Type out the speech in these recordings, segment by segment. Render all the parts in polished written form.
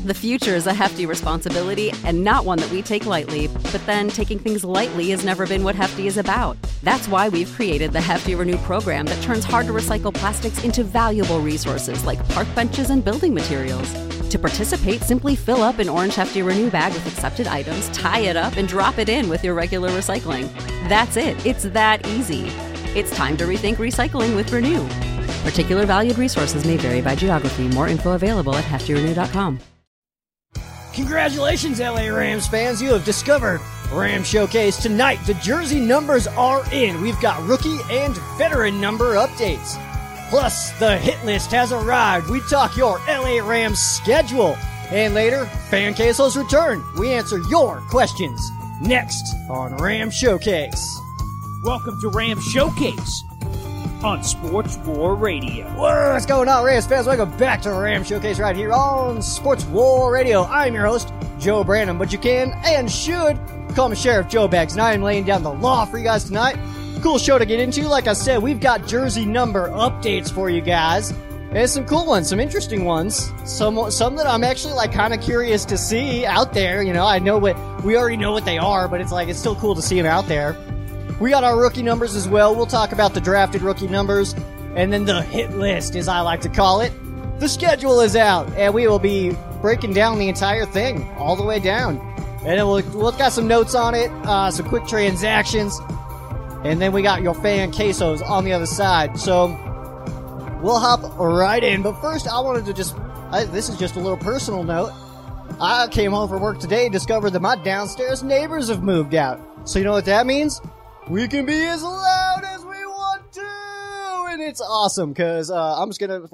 The future is a hefty responsibility and not one that we take lightly, but then taking things lightly has never been what Hefty is about. That's why we've created the Hefty Renew program that turns hard-to-recycle plastics into valuable resources like park benches and building materials. To participate, simply fill up an orange Hefty Renew bag with accepted items, tie it up, and drop it in with your regular recycling. That's it. It's that easy. It's time to rethink recycling with Renew. Particular valued resources may vary by geography. More info available at heftyrenew.com. Congratulations, LA Rams fans. You have discovered Ram Showcase. Tonight, the jersey numbers are in. We've got rookie and veteran number updates. Plus, the hit list has arrived. We talk your LA Rams schedule. And later, Fan Queso's return. We answer your questions. Next on Ram Showcase. Welcome to Ram Showcase on Sports War Radio. What's going on, Rams fans? Welcome back to Ram Showcase right here on Sports War Radio. I'm your host, Joe Branham, but you can and should call me Sheriff Joe Bags, and I am laying down the law for you guys tonight. Cool show to get into. Like I said, we've got jersey number updates for you guys. And some cool ones, some interesting ones. Some that I'm actually kind of curious to see out there. You know, we already know what they are, but it's still cool to see them out there. We got our rookie numbers as well. We'll talk about the drafted rookie numbers. And then the hit list, as I like to call it. The schedule is out, and we will be breaking down the entire thing all the way down. And then we'll got some notes on it, some quick transactions. And then we got your Fan Quesos on the other side. So we'll hop right in. But first, I wanted to this is just a little personal note. I came home from work today and discovered that my downstairs neighbors have moved out. So you know what that means? We can be as loud as we want to, and it's awesome, because I'm just gonna,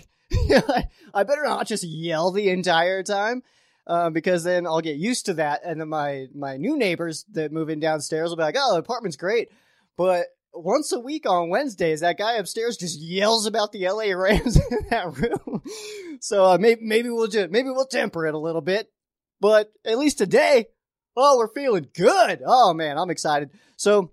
I better not just yell the entire time, because then I'll get used to that, and then my new neighbors that move in downstairs will be like, oh, the apartment's great, but once a week on Wednesdays, that guy upstairs just yells about the LA Rams in that room, so maybe we'll temper it a little bit, but at least today, we're feeling good. Oh man, I'm excited. So,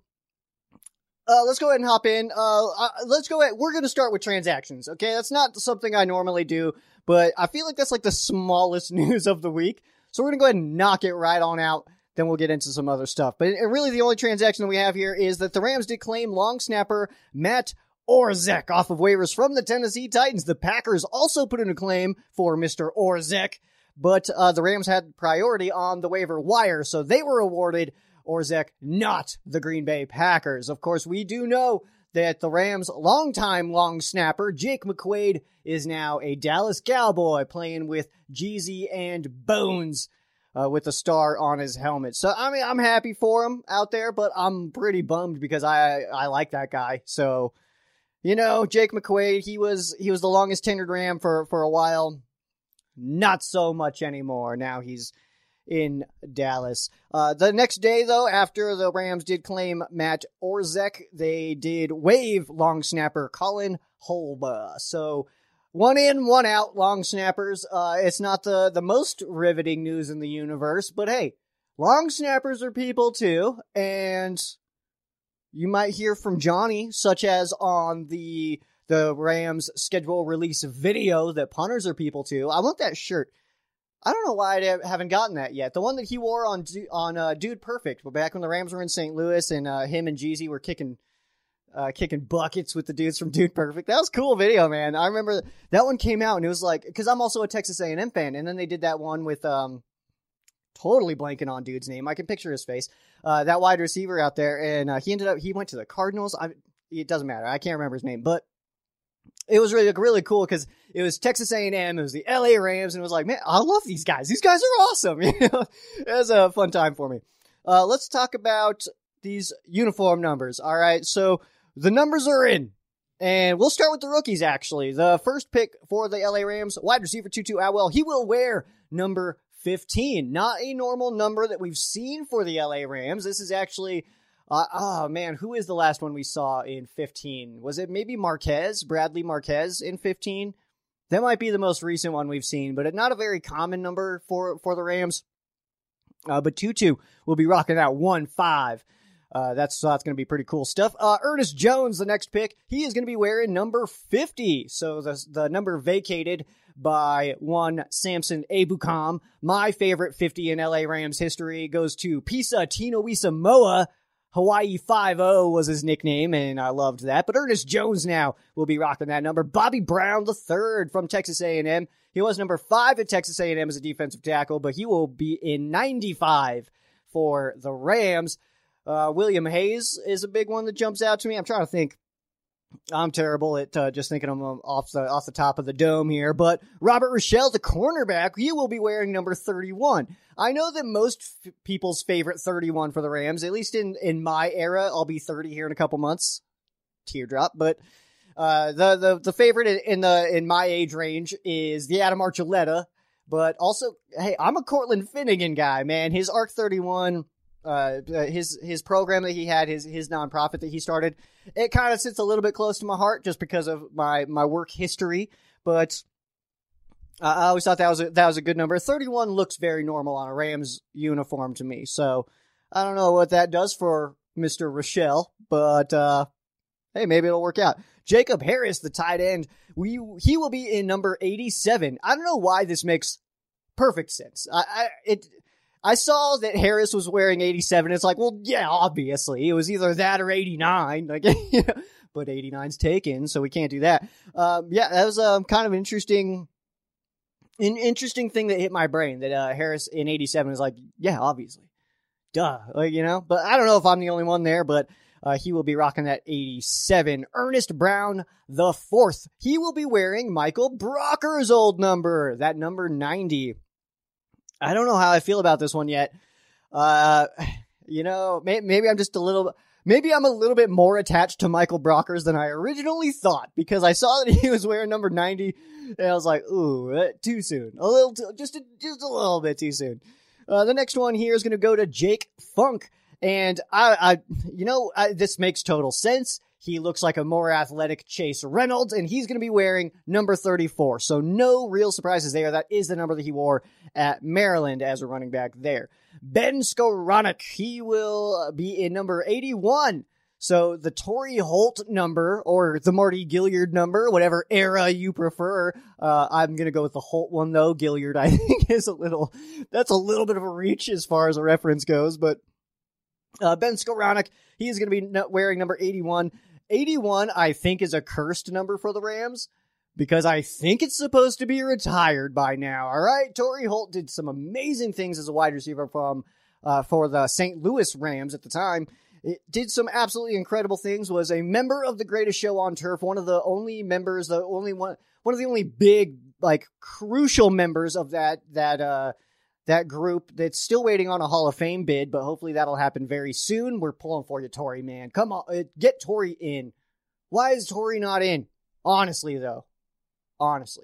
let's go ahead and hop in. We're going to start with transactions, okay? That's not something I normally do, but I feel like that's the smallest news of the week. So we're going to go ahead and knock it right on out. Then we'll get into some other stuff. But really the only transaction that we have here is that the Rams did claim long snapper Matt Orzech off of waivers from the Tennessee Titans. The Packers also put in a claim for Mr. Orzech, but the Rams had priority on the waiver wire, so they were awarded Orzech, not the Green Bay Packers. Of course, we do know that the Rams' longtime long snapper, Jake McQuaid, is now a Dallas Cowboy playing with Jeezy and Bones with a star on his helmet. So, I mean, I'm happy for him out there, but I'm pretty bummed because I like that guy. So, you know, Jake McQuaid, he was the longest tenured Ram for a while. Not so much anymore. Now he's in Dallas. The next day, though, after the Rams did claim Matt Orzech, they did waive long snapper Colin Holba. So, one in, one out, long snappers. It's not the most riveting news in the universe, but hey, long snappers are people too, and you might hear from Johnny, such as on the Rams schedule release video, that punters are people too. I want that shirt. I don't know why I haven't gotten that yet. The one that he wore on Dude Perfect, back when the Rams were in St. Louis and him and Jeezy were kicking buckets with the dudes from Dude Perfect. That was a cool video, man. I remember that one came out and it was because I'm also a Texas A&M fan, and then they did that one with totally blanking on dude's name. I can picture his face. That wide receiver out there, and he went to the Cardinals. It doesn't matter. I can't remember his name, but it was really cool because it was Texas A&M, it was the LA Rams, and it was like, man, I love these guys. These guys are awesome. You know, it was a fun time for me. Let's talk about these uniform numbers. All right, so the numbers are in, and we'll start with the rookies, actually. The first pick for the LA Rams, wide receiver Tutu Atwell, he will wear number 15. Not a normal number that we've seen for the LA Rams. This is actually... who is the last one we saw in 15? Was it maybe Bradley Marquez in 15? That might be the most recent one we've seen, but not a very common number for the Rams. But Tutu will be rocking that 1-5. That's going to be pretty cool stuff. Ernest Jones, the next pick, he is going to be wearing number 50. So the number vacated by one Samson Ebukam. My favorite 50 in LA Rams history goes to Pisa Tinoisa Moa. Hawaii 5-0 was his nickname, and I loved that. But Ernest Jones now will be rocking that number. Bobby Brown III from Texas A&M. He was number 5 at Texas A&M as a defensive tackle, but he will be in 95 for the Rams. William Hayes is a big one that jumps out to me. I'm trying to think. I'm terrible at just thinking of them off the top of the dome here. But Robert Rochelle, the cornerback, he will be wearing number 31. I know that most people's favorite 31 for the Rams, at least in my era, I'll be 30 here in a couple months. Teardrop. But the favorite in my age range is the Adam Archuleta. But also, hey, I'm a Cortland Finnegan guy, man. His ARC 31, his program that he had, his nonprofit that he started, it kind of sits a little bit close to my heart just because of my work history. But I always thought that was a good number. 31 looks very normal on a Rams uniform to me. So I don't know what that does for Mr. Rochelle, but hey, maybe it'll work out. Jacob Harris, the tight end, he will be in number 87. I don't know why this makes perfect sense. I saw that Harris was wearing 87. It's like, well, yeah, obviously. It was either that or 89. Like, but 89's taken, so we can't do that. Yeah, that was kind of an interesting thing that hit my brain, that Harris in 87 is like, yeah, obviously. Duh. Like, but I don't know if I'm the only one there, but he will be rocking that 87. Ernest Brown the fourth. He will be wearing Michael Brocker's old number, that number 90. I don't know how I feel about this one yet. Maybe I'm just maybe I'm a little bit more attached to Michael Brockers than I originally thought, because I saw that he was wearing number 90 and I was like, ooh, too soon. Just a little bit too soon. The next one here is going to go to Jake Funk. And this makes total sense. He looks like a more athletic Chase Reynolds, and he's going to be wearing number 34. So no real surprises there. That is the number that he wore at Maryland as a running back there. Ben Skowronek, he will be in number 81. So the Torrey Holt number, or the Marty Gilliard number, whatever era you prefer. I'm going to go with the Holt one, though. Gilliard, I think, that's a little bit of a reach as far as a reference goes, but Ben Skowronek, he is going to be wearing number 81. 81, I think, is a cursed number for the Rams, because I think it's supposed to be retired by now. All right, Torrey Holt did some amazing things as a wide receiver for the St. Louis Rams at the time. It did some absolutely incredible things, was a member of the Greatest Show on Turf, one of the only members, one of the only big, like, crucial members of that group that's still waiting on a Hall of Fame bid, but hopefully that'll happen very soon. We're pulling for you, Torrey, man. Come on, get Torrey in. Why is Torrey not in? Honestly, though. Honestly.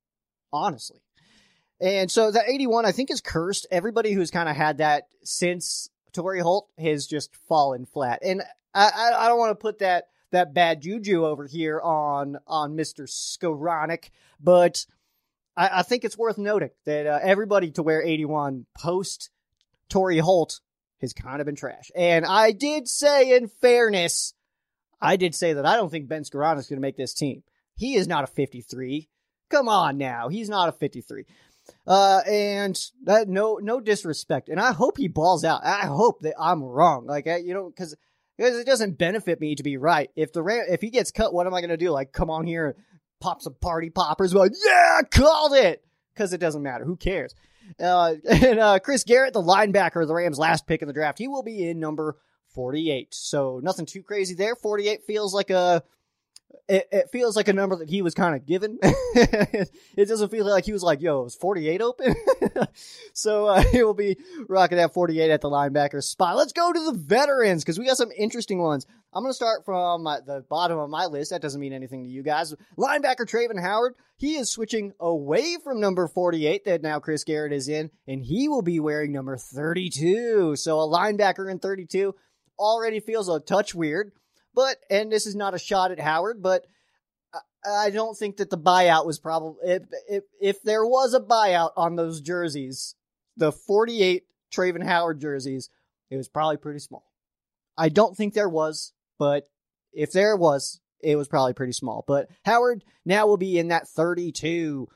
And so the 81, I think, is cursed. Everybody who's kind of had that since Torrey Holt has just fallen flat. And I don't want to put that bad juju over here on Mr. Skowronek, but I think it's worth noting that everybody to wear 81 post Torrey Holt has kind of been trash. And I did say, in fairness, that I don't think Ben Skowronek is going to make this team. He is not a 53. Come on now. He's not a 53. And that no disrespect. And I hope he balls out. I hope that I'm wrong. Like, because it doesn't benefit me to be right. If he gets cut, what am I going to do? Like, come on here and pop some party poppers, like, yeah, called it, because it doesn't matter. Who cares? And Chris Garrett, the linebacker, the Rams' last pick in the draft, he will be in number 48. So nothing too crazy there. 48 feels like it feels like a number that he was kind of given. It doesn't feel like he was like, yo, is 48 open? So he will be rocking that 48 at the linebacker spot. Let's go to the veterans, because we got some interesting ones. I'm going to start from the bottom of my list. That doesn't mean anything to you guys. Linebacker Travin Howard, he is switching away from number 48 that now Chris Garrett is in, and he will be wearing number 32. So a linebacker in 32 already feels a touch weird. But, and this is not a shot at Howard, but I don't think that the buyout was probably, if there was a buyout on those jerseys, the 48 Travin Howard jerseys, it was probably pretty small. I don't think there was, but if there was, it was probably pretty small. But Howard now will be in that 32.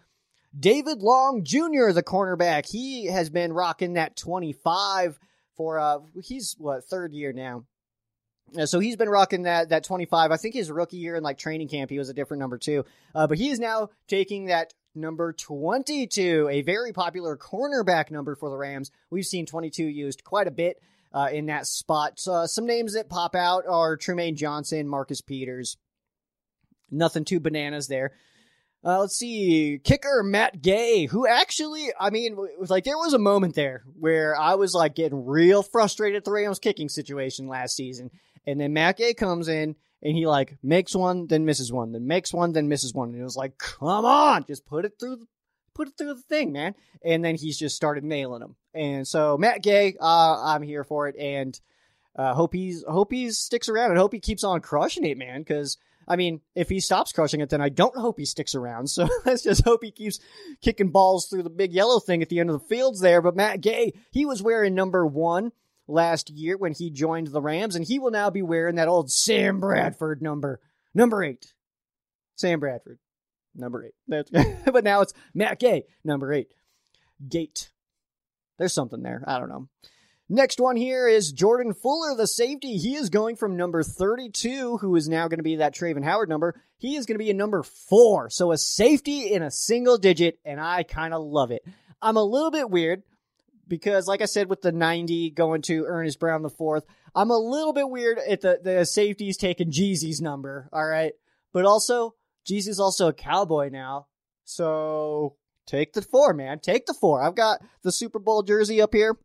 David Long Jr., the cornerback, he has been rocking that 25 for, he's, third year now. So he's been rocking that 25. I think his rookie year in like training camp, he was a different number too. But he is now taking that number 22, a very popular cornerback number for the Rams. We've seen 22 used quite a bit in that spot. Some names that pop out are Trumaine Johnson, Marcus Peters. Nothing too bananas there. Let's see. Kicker Matt Gay, who actually, I mean, like there was a moment there where I was like getting real frustrated at the Rams kicking situation last season. And then Matt Gay comes in and he like makes one, then misses one, then makes one, then misses one. And it was like, come on, just put it through the thing, man. And then he's just started nailing them. And so Matt Gay, I'm here for it. And hope he sticks around and hope he keeps on crushing it, man. Cause I mean, if he stops crushing it, then I don't hope he sticks around. So let's just hope he keeps kicking balls through the big yellow thing at the end of the fields there. But Matt Gay, he was wearing number 1 last year when he joined the Rams, and he will now be wearing that old Sam Bradford number 8. Sam Bradford, number 8. But now it's Matt Gay, number 8. Gate. There's something there. I don't know. Next one here is Jordan Fuller, the safety. He is going from number 32, who is now going to be that Travon Howard number. He is going to be a number 4. So a safety in a single digit, and I kind of love it. I'm a little bit weird because, like I said, with the 90 going to Ernest Brown the 4th, I'm a little bit weird at the safeties taking Jeezy's number, all right? But also, Jeezy's also a Cowboy now. So take the 4, man. Take the 4. I've got the Super Bowl jersey up here.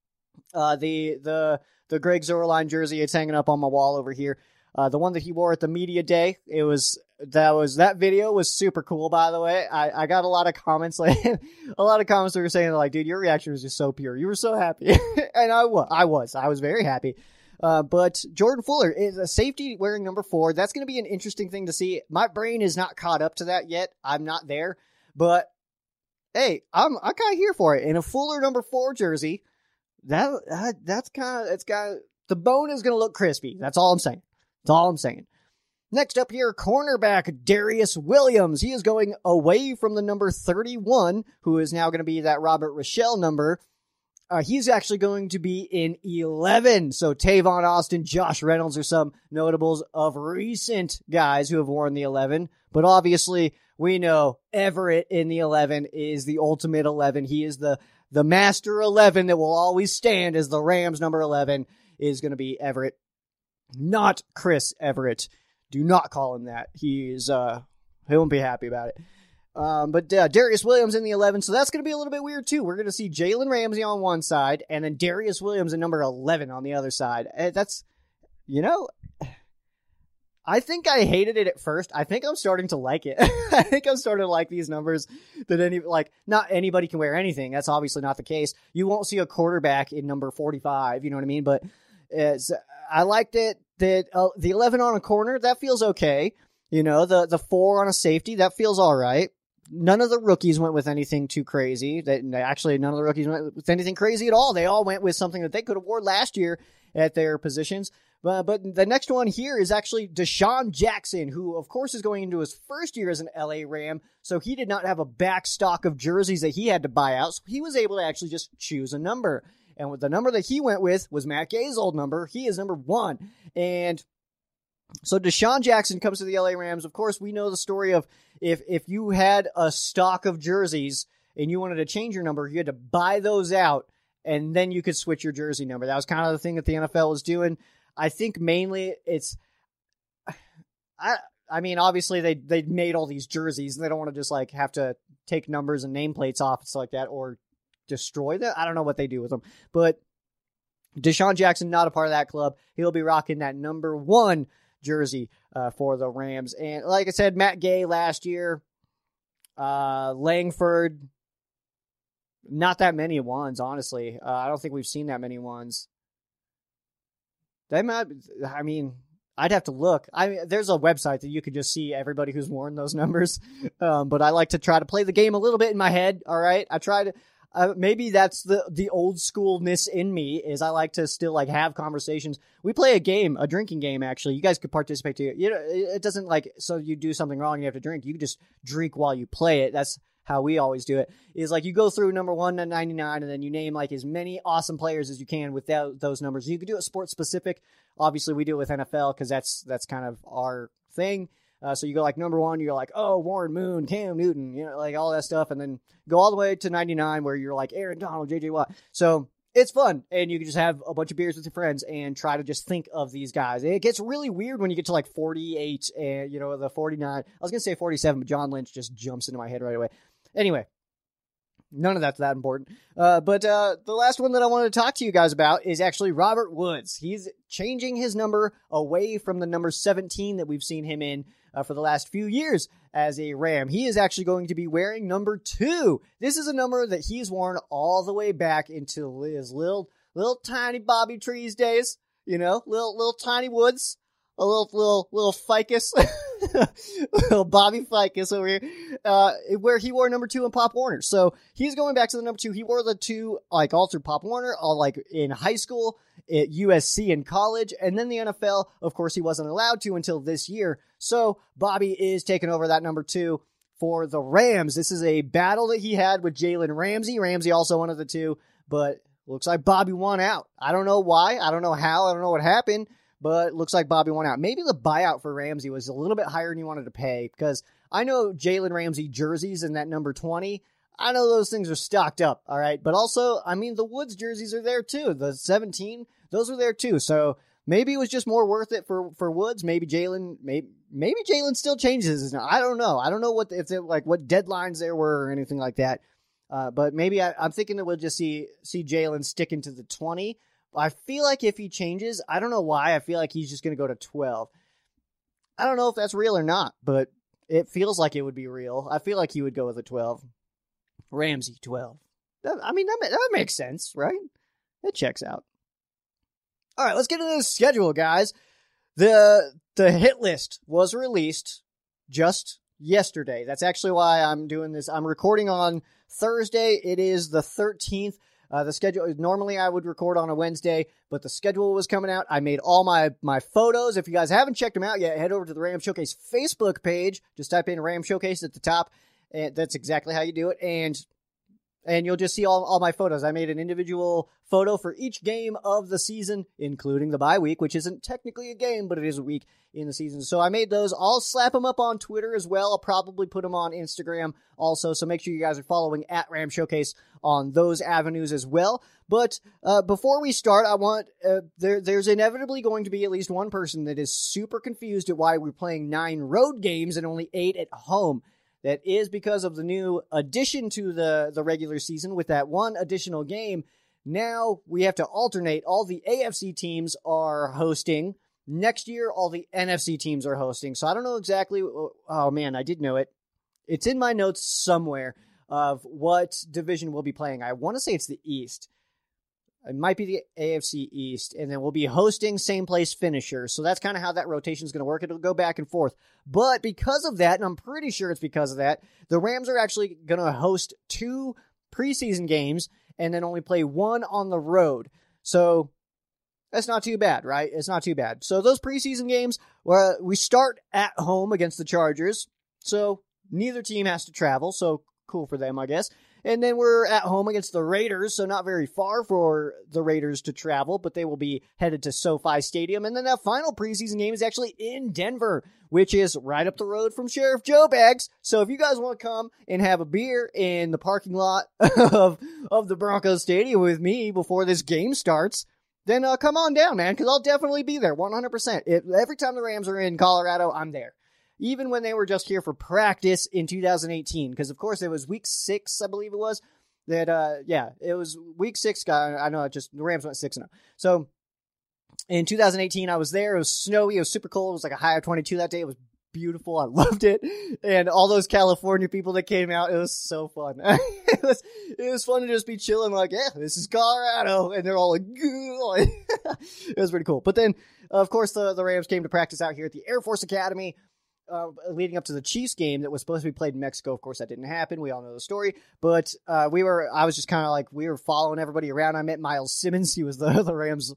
The Greg Zuerlein jersey, it's hanging up on my wall over here. The one that he wore at the media day, that video was super cool, by the way. I got a lot of comments, like a lot of comments that were saying like, dude, your reaction was just so pure. You were so happy. And I was very happy. But Jordan Fuller is a safety wearing number 4. That's going to be an interesting thing to see. My brain is not caught up to that yet. I'm not there, but hey, I'm kind of here for it. In a Fuller number 4 jersey, that's kind of, the bone is going to look crispy. That's all I'm saying. Next up here, cornerback Darius Williams. He is going away from the number 31, who is now going to be that Robert Rochelle number. He's actually going to be in 11. So Tavon Austin, Josh Reynolds are some notables of recent guys who have worn the 11. But obviously, we know Everett in the 11 is the ultimate 11. He is the master 11 that will always stand as the Rams number 11 is going to be Everett, not Chris Everett. Do not call him that. He won't be happy about it. But Darius Williams in the 11, so that's going to be a little bit weird too. We're going to see Jalen Ramsey on one side and then Darius Williams in number 11 on the other side. That's, I think I hated it at first. I think I'm starting to like it. I think I'm starting to like these numbers that not anybody can wear anything. That's obviously not the case. You won't see a quarterback in number 45, you know what I mean? But I liked it that the 11 on a corner, that feels okay. The 4 on a safety, that feels all right. None of the rookies went with anything too crazy. Actually, none of the rookies went with anything crazy at all. They all went with something that they could have worn last year at their positions. But the next one here is actually Deshaun Jackson, who, of course, is going into his first year as an LA Ram. So he did not have a back stock of jerseys that he had to buy out. So he was able to actually just choose a number. And with the number that he went with was Matt Gay's old number. He is number 1. And so Deshaun Jackson comes to the LA Rams. Of course, we know the story of if you had a stock of jerseys and you wanted to change your number, you had to buy those out and then you could switch your jersey number. That was kind of the thing that the NFL was doing. I think mainly I mean, obviously they made all these jerseys and they don't want to just like have to take numbers and nameplates off and stuff like that or destroy them. I don't know what they do with them, but Deshaun Jackson, not a part of that club. He'll be rocking that number 1 jersey for the Rams. And like I said, Matt Gay last year, Langford, not that many ones, honestly. I don't think we've seen that many ones. I'd have to look. There's a website that you could just see everybody who's worn those numbers. But I like to try to play the game a little bit in my head. All right. I try to, maybe that's the old schoolness in me is I like to still like have conversations. We play a drinking game, actually. You guys could participate too. It doesn't so you do something wrong and you have to drink. You can just drink while you play it. That's how we always do it, is like you go through number 1 to 99 and then you name like as many awesome players as you can without those numbers. You can do it sports specific. Obviously, we do it with NFL because that's kind of our thing. So you go like number 1, you're like, oh, Warren Moon, Cam Newton, you know, like all that stuff. And then go all the way to 99 where you're like Aaron Donald, J.J. Watt. So it's fun. And you can just have a bunch of beers with your friends and try to just think of these guys. It gets really weird when you get to like 48 and, you know, the 49. I was going to say 47, but John Lynch just jumps into my head right away. Anyway, none of that's that important. But the last one that I wanted to talk to you guys about is actually Robert Woods. He's changing his number away from the number 17 that we've seen him in for the last few years as a Ram. He is actually going to be wearing number 2. This is a number that he's worn all the way back into his little tiny Bobby Trees days, you know, little tiny Woods, a little ficus, little Bobby Ficus over here, where he wore number 2 in Pop Warner. So he's going back to the number 2. He wore the 2 like all through Pop Warner, all like in high school, at USC in college, and then the NFL. Of course, he wasn't allowed to until this year. So Bobby is taking over that number 2 for the Rams. This is a battle that he had with Jalen Ramsey. Ramsey also one of the 2, but looks like Bobby won out. I don't know why. I don't know how. I don't know what happened, but it looks like Bobby won out. Maybe the buyout for Ramsey was a little bit higher than he wanted to pay, because I know Jalen Ramsey jerseys in that number 20. I know those things are stocked up, all right? But also, I mean, the Woods jerseys are there too. The 17, those are there too. So maybe it was just more worth it for Woods. Maybe Jalen still changes his. I don't know. I don't know what deadlines there were or anything like that. But maybe I'm thinking that we'll just see Jalen sticking to the 20. I feel like if he changes, I don't know why, I feel like he's just going to go to 12. I don't know if that's real or not, but it feels like it would be real. I feel like he would go with a 12. Ramsey, 12. That makes sense, right? It checks out. All right, let's get into the schedule, guys. The hit list was released just yesterday. That's actually why I'm doing this. I'm recording on Thursday. It is the 13th. The schedule, normally I would record on a Wednesday, but the schedule was coming out. I made all my photos. If you guys haven't checked them out yet, head over to the Ram Showcase Facebook page. Just type in Ram Showcase at the top, and that's exactly how you do it. And you'll just see all my photos. I made an individual photo for each game of the season, including the bye week, which isn't technically a game, but it is a week in the season. So I made those. I'll slap them up on Twitter as well. I'll probably put them on Instagram also. So make sure you guys are following at Ram Showcase on those avenues as well. But before we start, I want there's inevitably going to be at least one person that is super confused at why we're playing 9 road games and only 8 at home. That is because of the new addition to the regular season with that one additional game. Now we have to alternate. All the AFC teams are hosting. Next year, all the NFC teams are hosting. So I don't know exactly. Oh, man, I did know it. It's in my notes somewhere of what division we'll be playing. I want to say it's the East. It might be the AFC East, and then we'll be hosting same place finishers. So that's kind of how that rotation is going to work. It'll go back and forth. But because of that, and I'm pretty sure it's because of that, the Rams are actually going to host 2 preseason games and then only play 1 on the road. So that's not too bad, right? It's not too bad. So those preseason games, we start at home against the Chargers. So neither team has to travel. So cool for them, I guess. And then we're at home against the Raiders, so not very far for the Raiders to travel, but they will be headed to SoFi Stadium. And then that final preseason game is actually in Denver, which is right up the road from Sheriff Joe Bags. So if you guys want to come and have a beer in the parking lot of the Broncos Stadium with me before this game starts, then come on down, man, because I'll definitely be there 100%. Every time the Rams are in Colorado, I'm there. Even when they were just here for practice in 2018, because of course it was week 6, I believe it was, that, it was week 6, I know the Rams went 6-0. So in 2018, I was there, it was snowy, it was super cold, it was like a high of 22 that day, it was beautiful, I loved it, and all those California people that came out, it was so fun. It was fun to just be chilling, like, yeah, this is Colorado, and they're all like, it was pretty cool. But then, of course, the Rams came to practice out here at the Air Force Academy, leading up to the Chiefs game that was supposed to be played in Mexico. Of course, that didn't happen. We all know the story. But I was just kind of like, we were following everybody around. I met Miles Simmons. He was the Rams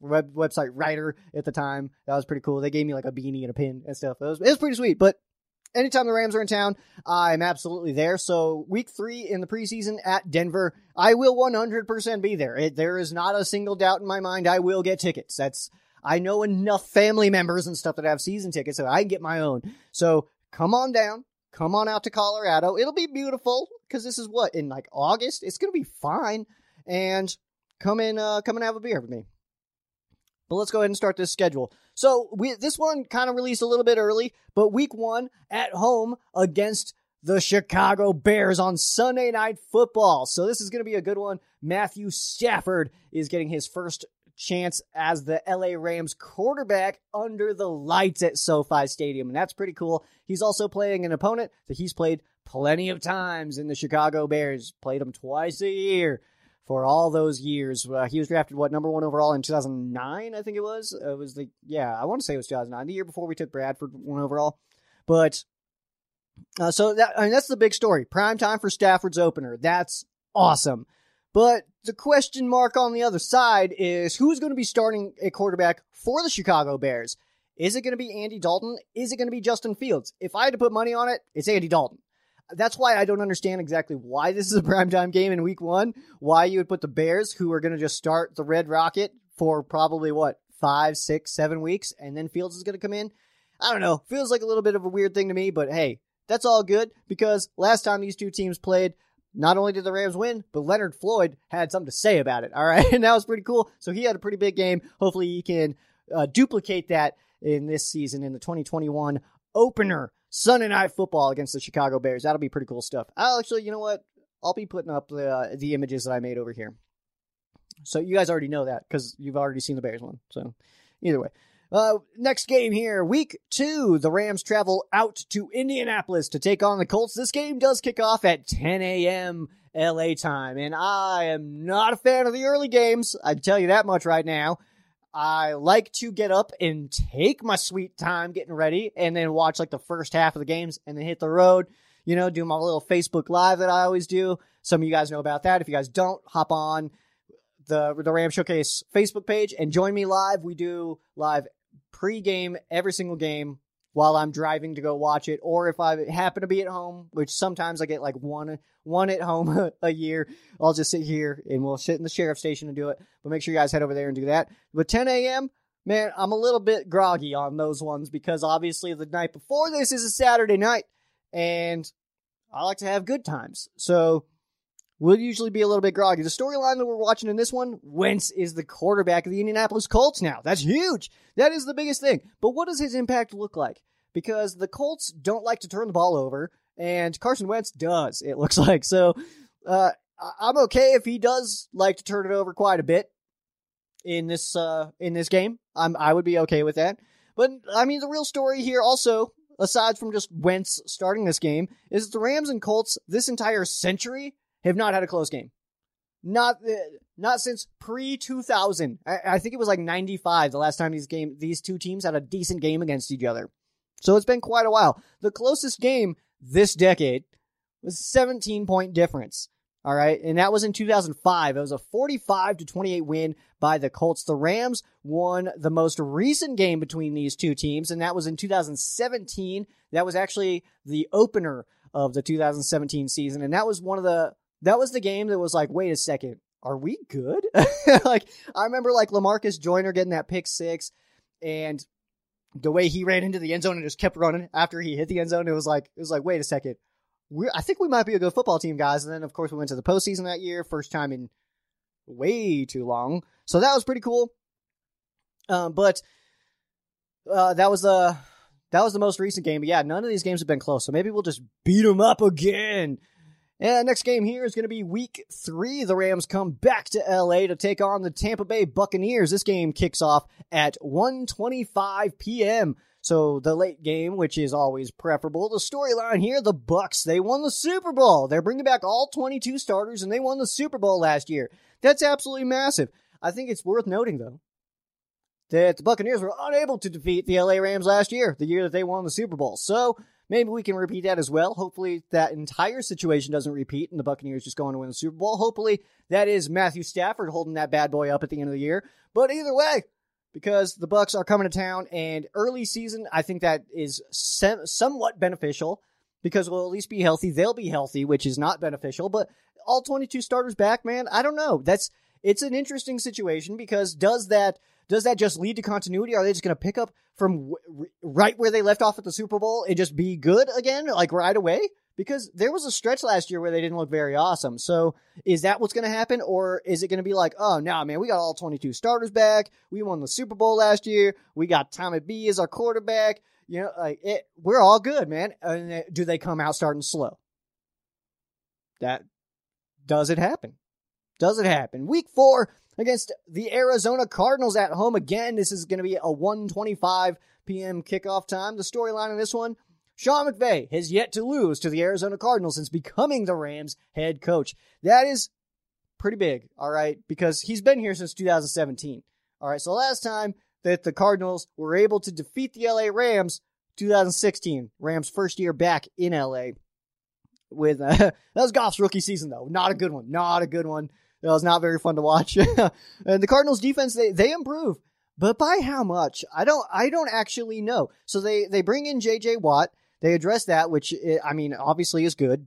website writer at the time. That was pretty cool. They gave me like a beanie and a pin and stuff. It was pretty sweet. But anytime the Rams are in town, I'm absolutely there. So week 3 in the preseason at Denver, I will 100% be there. There is not a single doubt in my mind. I will get tickets. I know enough family members and stuff that have season tickets so I can get my own. So come on down. Come on out to Colorado. It'll be beautiful because this is in like August. It's going to be fine. And come and have a beer with me. But let's go ahead and start this schedule. So this one kind of released a little bit early, but week 1 at home against the Chicago Bears on Sunday Night Football. So this is going to be a good one. Matthew Stafford is getting his first chance as the LA Rams quarterback under the lights at SoFi Stadium, and that's pretty cool. He's also playing an opponent that he's played plenty of times in the Chicago Bears. Played him twice a year for all those years. He was drafted, number 1 overall in 2009, I think it was. I want to say it was 2009, the year before we took Bradford 1 overall. But, that's the big story. Prime time for Stafford's opener. That's awesome. But the question mark on the other side is who's going to be starting a quarterback for the Chicago Bears? Is it going to be Andy Dalton? Is it going to be Justin Fields? If I had to put money on it, it's Andy Dalton. That's why I don't understand exactly why this is a primetime game in week 1, why you would put the Bears, who are going to just start the Red Rocket for probably 5, 6, 7 weeks, and then Fields is going to come in. I don't know. Feels like a little bit of a weird thing to me, but hey, that's all good because last time these two teams played, not only did the Rams win, but Leonard Floyd had something to say about it, all right? And that was pretty cool. So he had a pretty big game. Hopefully he can duplicate that in this season in the 2021 opener, Sunday Night Football against the Chicago Bears. That'll be pretty cool stuff. You know what? I'll be putting up the images that I made over here. So you guys already know that because you've already seen the Bears one. So either way. Next game here, week 2, the Rams travel out to Indianapolis to take on the Colts. This game does kick off at 10 a.m. LA time, and I am not a fan of the early games. I can tell you that much right now. I like to get up and take my sweet time getting ready and then watch the first half of the games and then hit the road, do my little Facebook Live that I always do. Some of you guys know about that. If you guys don't, hop on the Ram Showcase Facebook page and join me live. We do live pre-game every single game while I'm driving to go watch it, or if I happen to be at home, which sometimes I get one at home a year, I'll just sit here and we'll sit in the sheriff station and do it. But make sure you guys head over there and do that. But 10 a.m., man, I'm a little bit groggy on those ones because obviously the night before this is a Saturday night, and I like to have good times. So we'll usually be a little bit groggy. The storyline that we're watching in this one, Wentz is the quarterback of the Indianapolis Colts now. That's huge. That is the biggest thing. But what does his impact look like? Because the Colts don't like to turn the ball over, and Carson Wentz does, it looks like. So I'm okay if he does like to turn it over quite a bit in this game. I would be okay with that. But, the real story here also, aside from just Wentz starting this game, is the Rams and Colts this entire century have not had a close game. Not since pre-2000. I think it was 95 the last time these two teams had a decent game against each other. So it's been quite a while. The closest game this decade was a 17-point difference. All right, and that was in 2005. It was a 45-28 win by the Colts. The Rams won the most recent game between these two teams, and that was in 2017. That was actually the opener of the 2017 season, and that was the game that was wait a second, are we good? I remember LaMarcus Joyner getting that pick 6, and the way he ran into the end zone and just kept running after he hit the end zone, it was wait a second. I think we might be a good football team, guys. And then, of course, we went to the postseason that year, first time in way too long. So that was pretty cool. But that was the most recent game. But yeah, none of these games have been close. So maybe we'll just beat them up again. And next game here is going to be week 3. The Rams come back to LA to take on the Tampa Bay Buccaneers. This game kicks off at 1:25 p.m. So the late game, which is always preferable. The storyline here, the Bucs, they won the Super Bowl. They're bringing back all 22 starters, and they won the Super Bowl last year. That's absolutely massive. I think it's worth noting, though, that the Buccaneers were unable to defeat the LA Rams last year, the year that they won the Super Bowl. So maybe we can repeat that as well. Hopefully that entire situation doesn't repeat, and the Buccaneers just go on to win the Super Bowl. Hopefully that is Matthew Stafford holding that bad boy up at the end of the year. But either way, because the Bucs are coming to town, and early season, I think that is somewhat beneficial because we'll at least be healthy. They'll be healthy, which is not beneficial, but all 22 starters back, man, I don't know. It's an interesting situation because does that just lead to continuity? Are they just going to pick up from right where they left off at the Super Bowl and just be good again, like right away? Because there was a stretch last year where they didn't look very awesome. So is that what's going to happen? Or is it going to be like, oh, no, man, we got all 22 starters back. We won the Super Bowl last year. We got Tommy B as our quarterback. You know, we're all good, man. And do they come out starting slow? Does it happen? Does it happen? Week 4 against the Arizona Cardinals at home again. This is going to be a 1:25 p.m. kickoff time. The storyline in this one, Sean McVay has yet to lose to the Arizona Cardinals since becoming the Rams head coach. That is pretty big, all right, because he's been here since 2017. All right, so last time that the Cardinals were able to defeat the LA Rams, 2016, Rams' first year back in LA. That was Goff's rookie season, though. Not a good one. That was not very fun to watch. And the Cardinals defense, they improve. But by how much? I don't actually know. So they bring in J.J. Watt. They address that, which, I mean, obviously is good.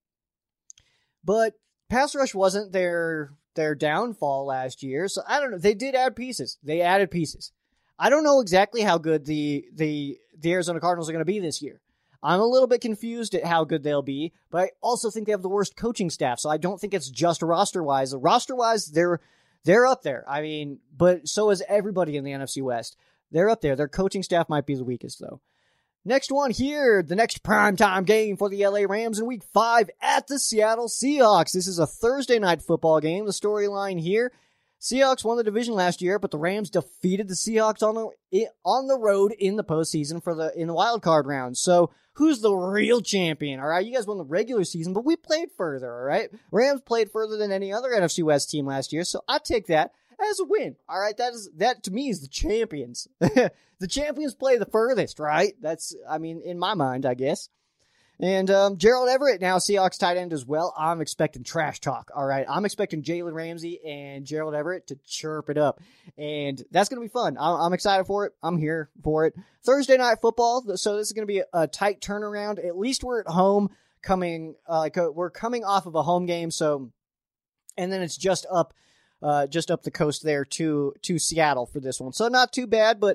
But pass rush wasn't their downfall last year. So I don't know. They did add pieces. They added pieces. I don't know exactly how good the Arizona Cardinals are going to be this year. I'm a little bit confused at how good they'll be, but I also think they have the worst coaching staff, so I don't think it's just roster-wise. Roster-wise, they're up there. I mean, but so is everybody in the NFC West. They're up there. Their coaching staff might be the weakest, though. Next one here, the next primetime game for the LA Rams in Week 5 at the Seattle Seahawks. This is a Thursday night football game. The storyline here, Seahawks won the division last year, but the Rams defeated the Seahawks on the road in the postseason in the wild card round. So who's the real champion? All right, you guys won the regular season, but we played further. All right, Rams played further than any other NFC West team last year, so I take that as a win. All right, that to me is the champions. The champions play the furthest, right? That's, I mean, in my mind, I guess. And Gerald Everett, now Seahawks tight end as well. I'm expecting trash talk, all right? I'm expecting Jalen Ramsey and Gerald Everett to chirp it up. And that's going to be fun. I'm excited for it. I'm here for it. Thursday night football, so this is going to be a tight turnaround. At least we're at home we're coming off of a home game, so, and then it's just up the coast there to Seattle for this one. So not too bad, but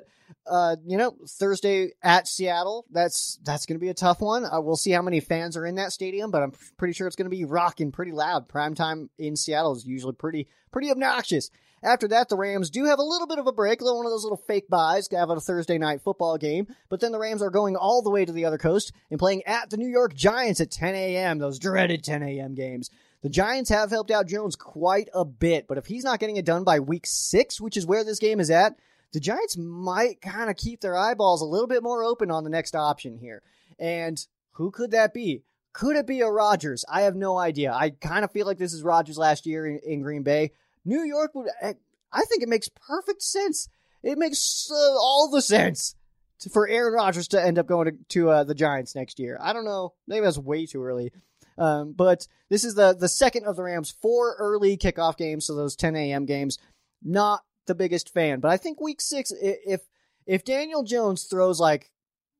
Thursday at Seattle, that's going to be a tough one. We'll see how many fans are in that stadium, but I'm pretty sure it's going to be rocking pretty loud. Primetime in Seattle is usually pretty obnoxious. After that, the Rams do have a little bit of a break, one of those little fake buys to have a Thursday night football game, but then the Rams are going all the way to the other coast and playing at the New York Giants at 10 a.m., those dreaded 10 a.m. games. The Giants have helped out Jones quite a bit, but if he's not getting it done by week 6, which is where this game is at, the Giants might kind of keep their eyeballs a little bit more open on the next option here. And who could that be? Could it be a Rodgers? I have no idea. I kind of feel like this is Rodgers last year in Green Bay. New York I think it makes perfect sense. It makes all the sense for Aaron Rodgers to end up going to the Giants next year. I don't know. Maybe that's way too early. But this is the second of the Rams' 4 early kickoff games, so those 10 a.m. games. Not the biggest fan, but I think week 6, if Daniel Jones throws like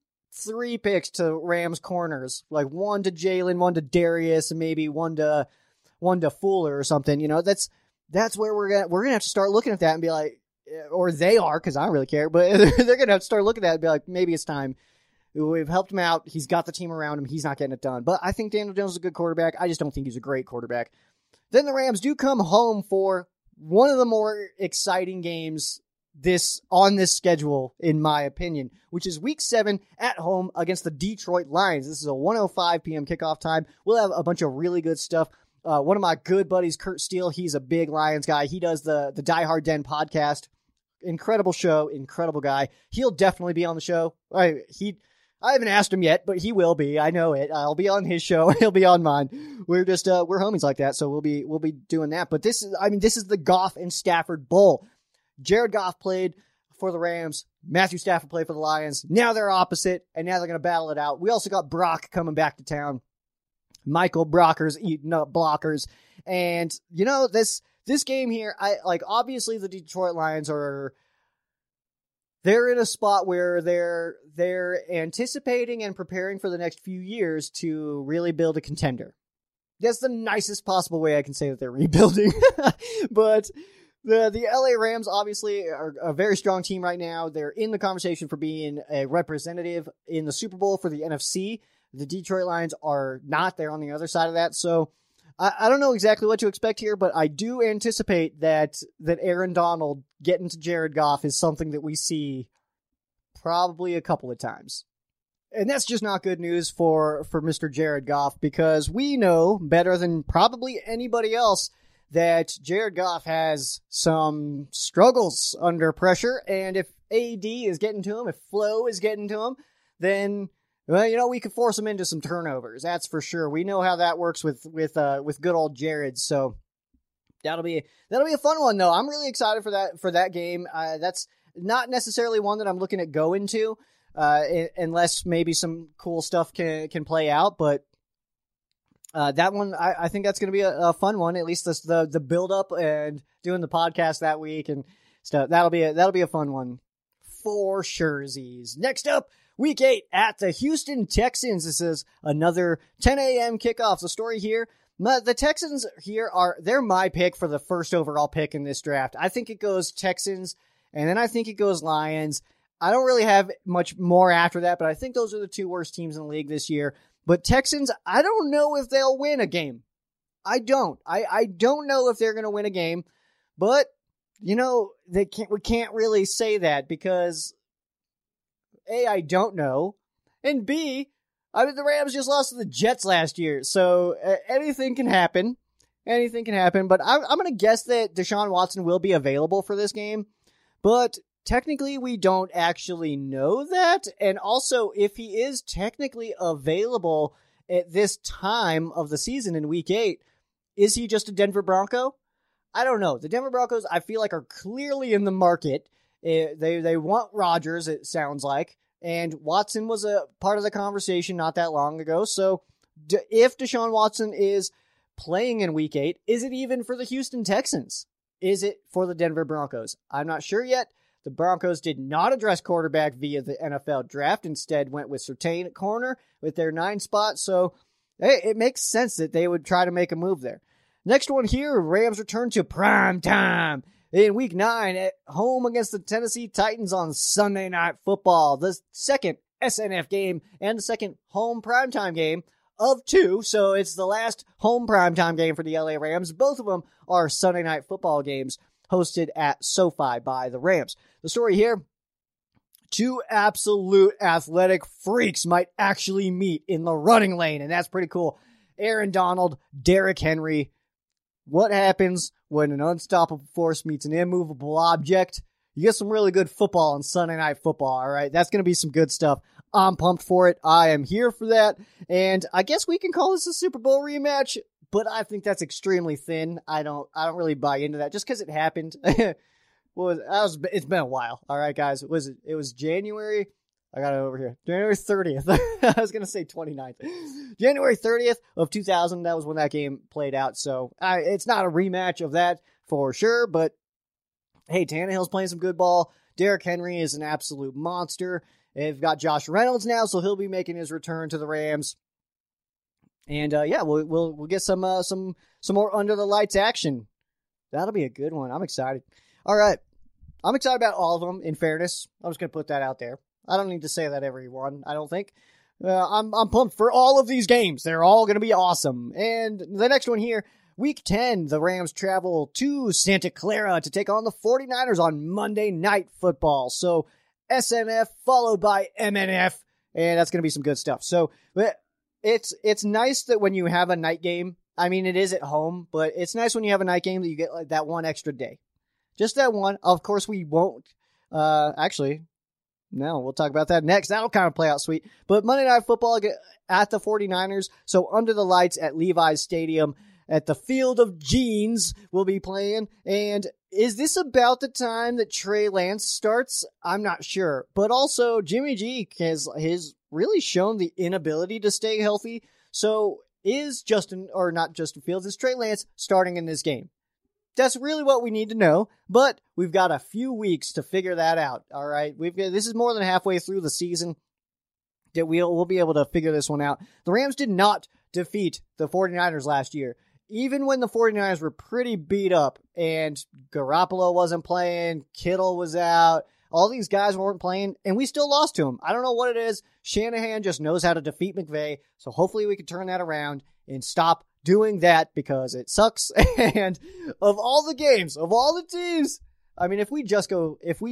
3 picks to Rams corners, like 1 to Jalen, 1 to Darius, and maybe one to Fuller or something, that's where we're gonna have to start looking at that and be like, or they are, because I don't really care, but they're gonna have to start looking at that and be like, maybe it's time. We've helped him out. He's got the team around him. He's not getting it done. But I think Daniel Jones is a good quarterback. I just don't think he's a great quarterback. Then the Rams do come home for one of the more exciting games on this schedule, in my opinion, which is week 7 at home against the Detroit Lions. This is a 1:05 p.m. kickoff time. We'll have a bunch of really good stuff. One of my good buddies, Kurt Steele, he's a big Lions guy. He does the Die Hard Den podcast. Incredible show, incredible guy. He'll definitely be on the show. I haven't asked him yet, but he will be. I know it. I'll be on his show. He'll be on mine. We're just we're homies like that, so we'll be doing that. But this is the Goff and Stafford Bowl. Jared Goff played for the Rams. Matthew Stafford played for the Lions. Now they're opposite, and now they're going to battle it out. We also got Brock coming back to town. Michael Brockers eating up blockers. And, this game here, obviously the Detroit Lions are they're in a spot where they're anticipating and preparing for the next few years to really build a contender. That's the nicest possible way I can say that they're rebuilding. But the LA Rams obviously are a very strong team right now. They're in the conversation for being a representative in the Super Bowl for the NFC. The Detroit Lions are not. They're on the other side of that. So I don't know exactly what to expect here, but I do anticipate that Aaron Donald getting to Jared Goff is something that we see probably a couple of times. And that's just not good news for Mr. Jared Goff, because we know better than probably anybody else that Jared Goff has some struggles under pressure. And if AD is getting to him, if Flo is getting to him, then, well, we could force him into some turnovers. That's for sure. We know how that works with good old Jared. So that'll be a fun one, though. I'm really excited for that game. That's not necessarily one that I'm looking at going to, unless maybe some cool stuff can play out. But that one, I think that's going to be a fun one. At least the build up and doing the podcast that week and stuff. That'll be a fun one for surezies. Next up, Week 8 at the Houston Texans. This is another 10 a.m. kickoff. The story here, the Texans here they're my pick for the first overall pick in this draft. I think it goes Texans, and then I think it goes Lions. I don't really have much more after that, but I think those are the two worst teams in the league this year. But Texans, I don't know if they'll win a game. I don't. I don't know if they're going to win a game, but we can't really say that because A, I don't know, and B, the Rams just lost to the Jets last year, so anything can happen. Anything can happen, but I'm going to guess that Deshaun Watson will be available for this game, but technically we don't actually know that, and also if he is technically available at this time of the season in Week 8, is he just a Denver Bronco? I don't know. The Denver Broncos, I feel like, are clearly in the market. They want Rodgers, it sounds like, and Watson was a part of the conversation not that long ago. So if Deshaun Watson is playing in Week 8, is it even for the Houston Texans? Is it for the Denver Broncos? I'm not sure yet. The Broncos did not address quarterback via the NFL draft. Instead, went with Surtain at corner with their 9 spot. So hey, it makes sense that they would try to make a move there. Next one here, Rams return to prime time in Week 9 at home against the Tennessee Titans on Sunday Night Football. The second SNF game and the second home primetime game of 2. So it's the last home primetime game for the LA Rams. Both of them are Sunday Night Football games hosted at SoFi by the Rams. The story here, 2 absolute athletic freaks might actually meet in the running lane, and that's pretty cool. Aaron Donald, Derrick Henry. What happens when an unstoppable force meets an immovable object? You get some really good football on Sunday Night Football, all right? That's going to be some good stuff. I'm pumped for it. I am here for that. And I guess we can call this a Super Bowl rematch, but I think that's extremely thin. I don't really buy into that just because it happened. It's been a while. All right, guys. It was January. I got it over here. January 30th. I was going to say 29th. January 30th of 2000. That was when that game played out. So it's not a rematch of that for sure. But hey, Tannehill's playing some good ball. Derrick Henry is an absolute monster. They've got Josh Reynolds now, so he'll be making his return to the Rams. And we'll get some more under the lights action. That'll be a good one. I'm excited. All right. I'm excited about all of them, in fairness. I'm just going to put that out there. I don't need to say that every one, I don't think. I'm pumped for all of these games. They're all going to be awesome. And the next one here, Week 10, the Rams travel to Santa Clara to take on the 49ers on Monday Night Football. So SNF followed by MNF, and that's going to be some good stuff. So it's nice that when you have a night game, I mean, it is at home, but it's nice when you have a night game that you get like that one extra day. Just that one. Of course, we won't. No, we'll talk about that next. That'll kind of play out sweet. But Monday Night Football at the 49ers. So under the lights at Levi's Stadium at the Field of Jeans we'll be playing. And is this about the time that Trey Lance starts? I'm not sure. But also Jimmy G has really shown the inability to stay healthy. So is Trey Lance starting in this game? that's really what we need to know, but we've got a few weeks to figure that out, all right? This is more than halfway through the season that we'll be able to figure this one out. The Rams did not defeat the 49ers last year, even when the 49ers were pretty beat up and Garoppolo wasn't playing, Kittle was out, all these guys weren't playing, and we still lost to them. I don't know what it is. Shanahan just knows how to defeat McVay, so hopefully we can turn that around and stop doing that because it sucks. And of all the games, of all the teams, I mean, if we just go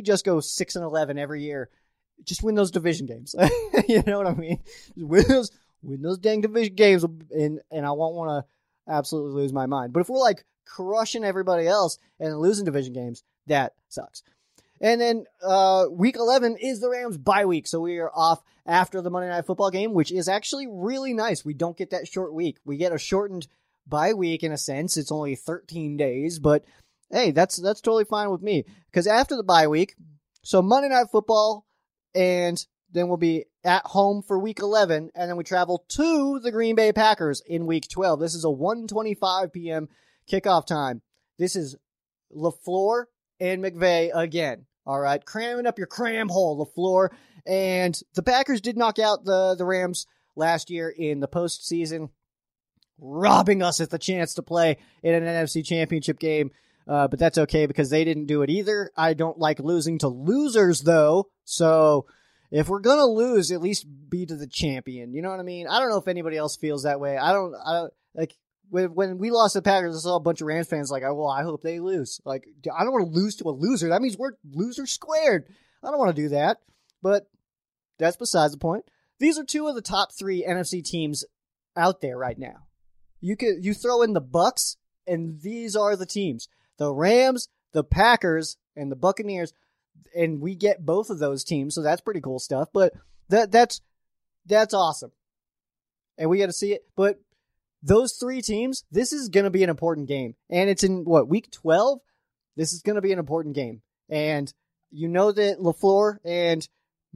6-11 every year, just win those division games. You know what I mean? Win those dang division games, and I won't want to absolutely lose my mind. But if we're like crushing everybody else and losing division games, that sucks. And then week 11 is the Rams bye week, so we are off after the Monday Night Football game, which is actually really nice. We don't get that short week. We get a shortened bye week in a sense. It's only 13 days, but hey, that's totally fine with me. Because after the bye week, so Monday Night Football, and then we'll be at home for week 11, and then we travel to the Green Bay Packers in week 12. This is a 1:25 p.m. kickoff time. This is LaFleur and McVay again. All right, cramming up your cram hole, LaFleur. And the Packers did knock out the Rams last year in the postseason, robbing us at the chance to play in an NFC Championship game. But that's okay because they didn't do it either. I don't like losing to losers, though. So if we're going to lose, at least be to the champion. You know what I mean? I don't know if anybody else feels that way. I don't like when we lost the Packers, I saw a bunch of Rams fans like, well, I hope they lose. Like, I don't want to lose to a loser. That means we're loser squared. I don't want to do that. But that's besides the point. These are two of the top 3 NFC teams out there right now. You throw in the Bucs, and these are the teams. The Rams, the Packers, and the Buccaneers, and we get both of those teams, so that's pretty cool stuff. But that's awesome. And we got to see it. But those 3 teams, this is going to be an important game. And it's in, week 12? This is going to be an important game. And you know that LaFleur and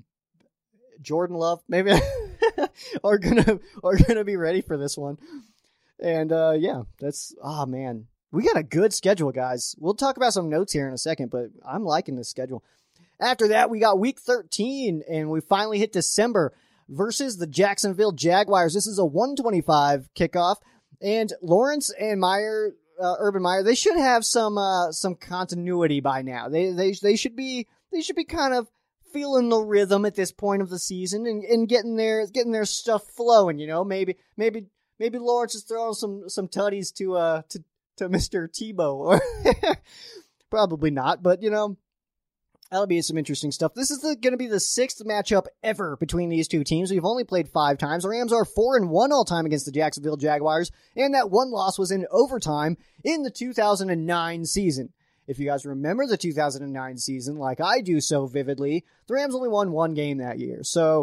Jordan Love maybe are gonna be ready for this one. And yeah, man. We got a good schedule, guys. We'll talk about some notes here in a second, but I'm liking this schedule. After that, we got week 13, and we finally hit December versus the Jacksonville Jaguars. This is a 1:25 kickoff, and Lawrence and Urban Meyer, they should have some continuity by now. They should be kind of feeling the rhythm at this point of the season and getting their stuff flowing. You know, maybe Lawrence is throwing some tutties to Mr. Tebow. Probably not, but you know, that'll be some interesting stuff. This is going to be the 6th matchup ever between these two teams. We've only played 5 times. The Rams are 4-1 all time against the Jacksonville Jaguars, and that one loss was in overtime in the 2009 season. If you guys remember the 2009 season, like I do so vividly, the Rams only won 1 game that year. So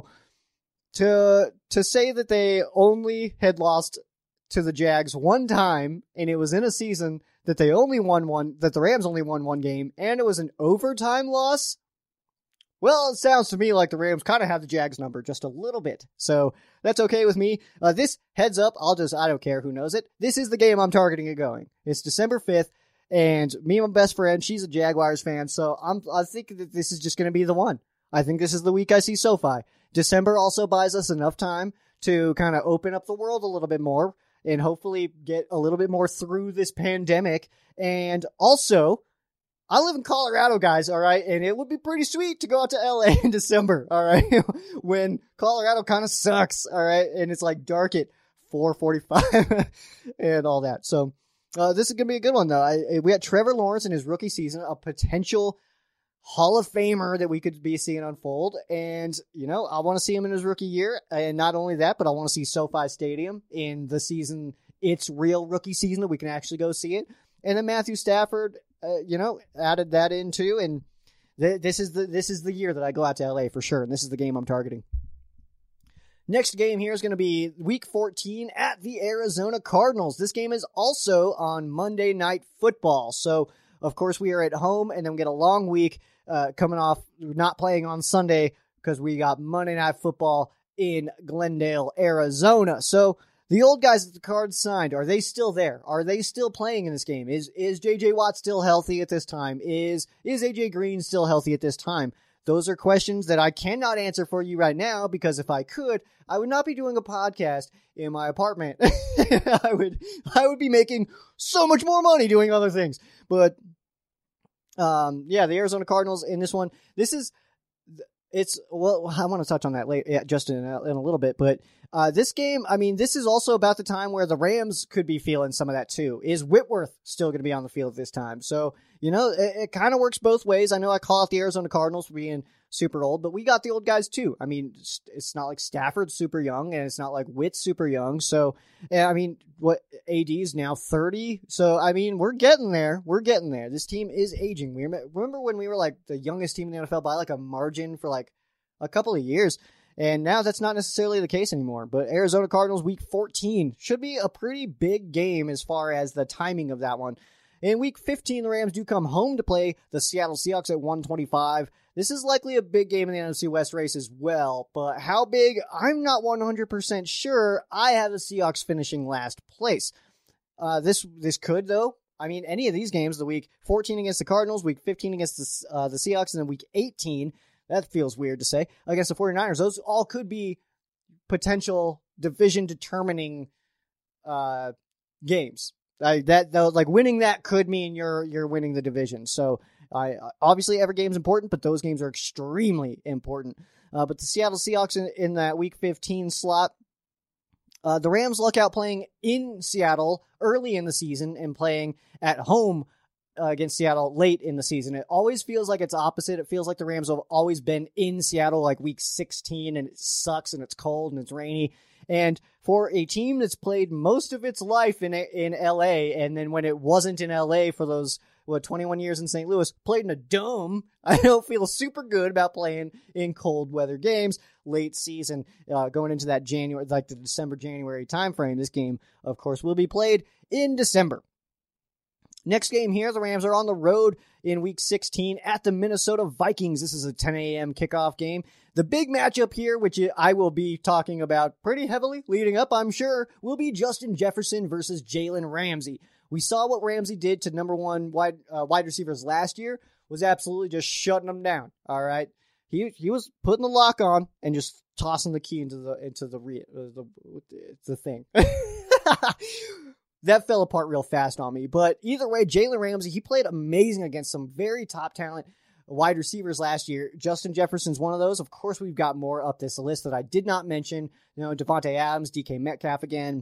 to say that they only had lost to the Jags 1 time, and it was in a season that they only that the Rams only won 1 game, and it was an overtime loss, well, it sounds to me like the Rams kind of have the Jags number just a little bit. So that's okay with me. This heads up, I don't care who knows it. This is the game I'm targeting it going. It's December 5th. And me and my best friend, she's a Jaguars fan, so I think that this is just going to be the one. I think this is the week I see SoFi. December also buys us enough time to kind of open up the world a little bit more and hopefully get a little bit more through this pandemic. And also, I live in Colorado, guys, all right? And it would be pretty sweet to go out to LA in December, all right? When Colorado kind of sucks, all right? And it's like dark at 4:45 and all that. So this is going to be a good one, though. We got Trevor Lawrence in his rookie season, a potential Hall of Famer that we could be seeing unfold. And, you know, I want to see him in his rookie year. And not only that, but I want to see SoFi Stadium in the season, its real rookie season, that we can actually go see it. And then Matthew Stafford, added that in too. And this is the year that I go out to LA for sure. And this is the game I'm targeting. Next game here is going to be week 14 at the Arizona Cardinals. This game is also on Monday Night Football. So, of course, we are at home, and then we get a long week coming off not playing on Sunday because we got Monday Night Football in Glendale, Arizona. So The old guys that the Cards signed, are they still there? Are they still playing in this game? Is J.J. Watt still healthy at this time? Is A.J. Green still healthy at this time? Those are questions that I cannot answer for you right now, because if I could, I would not be doing a podcast in my apartment. I would be making so much more money doing other things. But the Arizona Cardinals in this one, well, I want to touch on that later, just in a little bit, but this game, I mean, this is also about the time where the Rams could be feeling some of that too. Is Whitworth still going to be on the field this time? So, it kind of works both ways. I know I call out the Arizona Cardinals for being super old, but we got the old guys too. I mean, it's not like Stafford's super young, and it's not like Witt's super young. So, I mean, AD's now 30. So, I mean, we're getting there. This team is aging. Remember when we were like the youngest team in the NFL by like a margin for like a couple of years? And now that's not necessarily the case anymore. But Arizona Cardinals week 14 should be a pretty big game as far as the timing of that one. In week 15, the Rams do come home to play the Seattle Seahawks at 125. This is likely a big game in the NFC West race as well. But how big? I'm not 100% sure. I have the Seahawks finishing last place. This could, though. I mean, any of these games, the week 14 against the Cardinals, week 15 against the Seahawks, and then week 18, that feels weird to say, against the 49ers, those all could be potential division-determining games. Like winning that could mean you're winning the division. So obviously every game's important, but those games are extremely important. But the Seattle Seahawks in that week 15 slot, the Rams luck out playing in Seattle early in the season and playing at home against Seattle late in the season. It always feels like it's opposite. It feels like the Rams have always been in Seattle like week 16, and it sucks and it's cold and it's rainy. And for a team that's played most of its life in LA, and then when it wasn't in LA for those 21 years in St. Louis, played in a dome, I don't feel super good about playing in cold weather games late season, going into that January, like the December-January timeframe. This game, of course, will be played in December. Next game here, the Rams are on the road in week 16 at the Minnesota Vikings. This is a 10 a.m. kickoff game. The big matchup here, which I will be talking about pretty heavily leading up, I'm sure, will be Justin Jefferson versus Jalen Ramsey. We saw what Ramsey did to number one wide receivers last year, was absolutely just shutting them down. All right, he was putting the lock on and just tossing the key into the thing. That fell apart real fast on me. But either way, Jalen Ramsey, he played amazing against some very top talent wide receivers last year. Justin Jefferson's one of those. Of course, we've got more up this list that I did not mention. Devontae Adams, DK Metcalf again.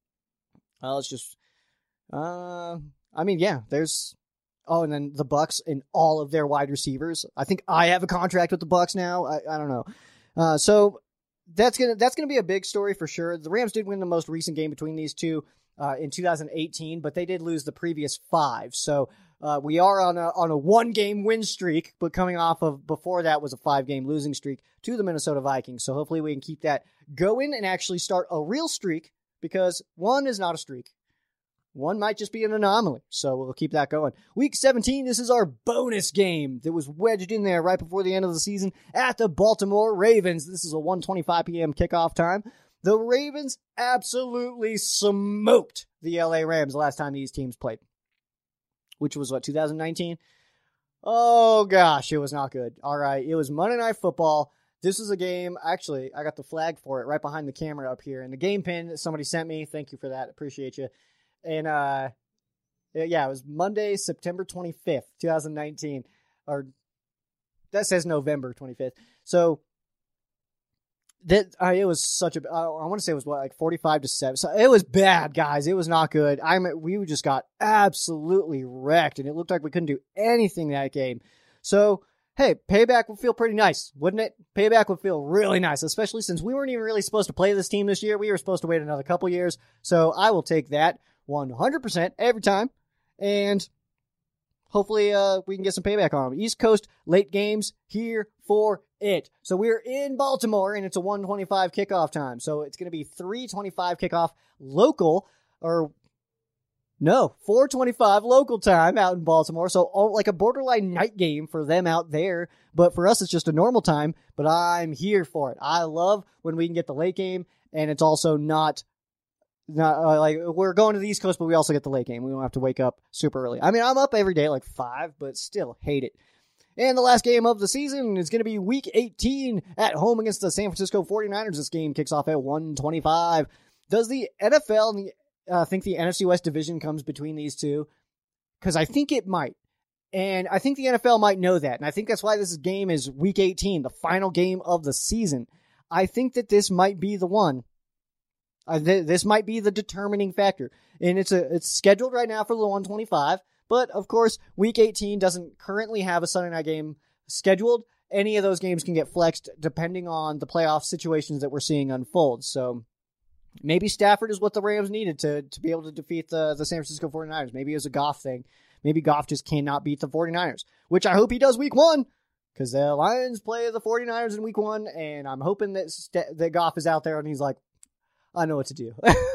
And then the Bucs and all of their wide receivers. I think I have a contract with the Bucs now. I don't know. So that's gonna be a big story for sure. The Rams did win the most recent game between these two in 2018, but they did lose the previous 5. So we are on a 1-game win streak, but coming off of before that was a 5-game losing streak to the Minnesota Vikings. So hopefully we can keep that going and actually start a real streak, because 1 is not a streak. 1 might just be an anomaly. So we'll keep that going. Week 17, this is our bonus game that was wedged in there right before the end of the season at the Baltimore Ravens. This is a 1:25 p.m. kickoff time. The Ravens absolutely smoked the LA Rams the last time these teams played, which was 2019? Oh gosh, it was not good. All right, it was Monday Night Football. This is a game, actually, I got the flag for it right behind the camera up here, and the game pin that somebody sent me. Thank you for that. Appreciate you. And it was Monday, September 25th, 2019, or that says November 25th. So that it was such a, I want to say it was 45-7. So it was bad, guys. It was not good. We just got absolutely wrecked, and it looked like we couldn't do anything that game. So hey, payback would feel pretty nice, wouldn't it? Payback would feel really nice, especially since we weren't even really supposed to play this team this year. We were supposed to wait another couple years. So I will take that 100% every time. And hopefully we can get some payback on them. East Coast late games here for it. So we're in Baltimore, and it's a 1:25 kickoff time. So it's going to be 3:25 kickoff local, or no, 4:25 local time out in Baltimore. So like a borderline night game for them out there. But for us, it's just a normal time. But I'm here for it. I love when we can get the late game, and it's also not not like we're going to the East Coast, but we also get the late game. We don't have to wake up super early. I mean, I'm up every day like 5, but still hate it. And the last game of the season is going to be Week 18 at home against the San Francisco 49ers. This game kicks off at 1:25. Does the NFL think the NFC West division comes between these two? Because I think it might. And I think the NFL might know that. And I think that's why this game is Week 18, the final game of the season. I think that this might be the one. This might be the determining factor. And it's scheduled right now for the 1:25. But, of course, Week 18 doesn't currently have a Sunday night game scheduled. Any of those games can get flexed depending on the playoff situations that we're seeing unfold. So maybe Stafford is what the Rams needed to be able to defeat the San Francisco 49ers. Maybe it was a Goff thing. Maybe Goff just cannot beat the 49ers, which I hope he does Week 1 because the Lions play the 49ers in Week 1, and I'm hoping that Goff is out there and he's like, I know what to do.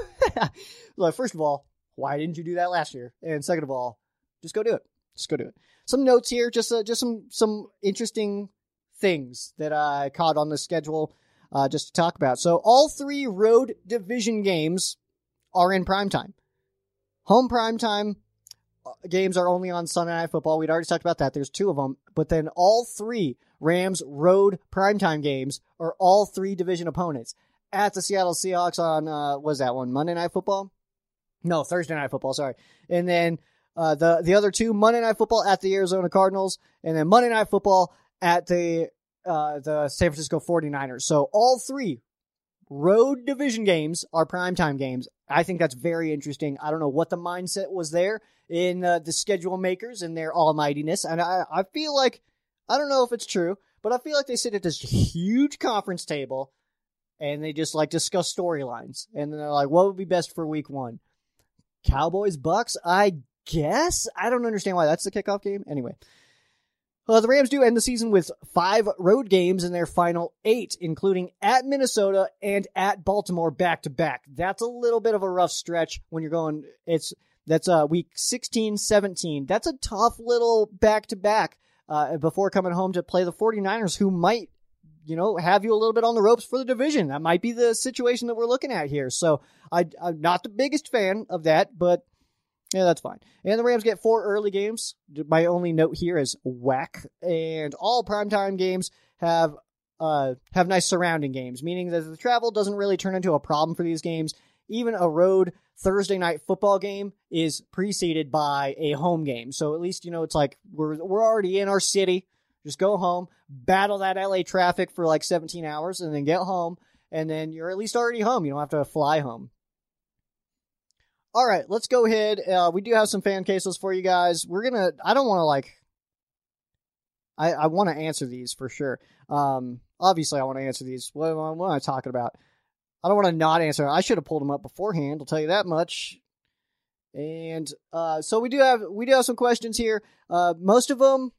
Like, first of all, why didn't you do that last year? And second of all, just go do it. Just go do it. Some notes here, just some interesting things that I caught on the schedule just to talk about. So all 3 road division games are in primetime. Home primetime games are only on Sunday Night Football. We'd already talked about that. There's 2 of them. But then all 3 Rams road primetime games are all 3 division opponents. At the Seattle Seahawks on, was that one, Monday Night Football? No, Thursday Night Football, sorry. And then the other 2, Monday Night Football at the Arizona Cardinals, and then Monday Night Football at the San Francisco 49ers. So all 3 road division games are primetime games. I think that's very interesting. I don't know what the mindset was there in the schedule makers and their almightiness. And I feel like, I don't know if it's true, but I feel like they sit at this huge conference table and they just like discuss storylines. And then they're like, what would be best for Week 1? Cowboys, Bucks, I guess? I don't understand why that's the kickoff game. Anyway. The Rams do end the season with 5 road games in their final 8, including at Minnesota and at Baltimore back-to-back. That's a little bit of a rough stretch when you're going, that's week 16, 17. That's a tough little back-to-back before coming home to play the 49ers, who might, have you a little bit on the ropes for the division. That might be the situation that we're looking at here. So I'm not the biggest fan of that, but yeah, that's fine. And the Rams get 4 early games. My only note here is whack. And all primetime games have nice surrounding games, meaning that the travel doesn't really turn into a problem for these games. Even a road Thursday night football game is preceded by a home game. So at least, it's like we're already in our city. Just go home, battle that LA traffic for like 17 hours, and then get home. And then you're at least already home. You don't have to fly home. All right, let's go ahead. We do have some fan cases for you guys. I don't want to I want to answer these for sure. Obviously I want to answer these. What am I talking about? I don't want to not answer. I should have pulled them up beforehand. I'll tell you that much. And, so we do have some questions here. Most of them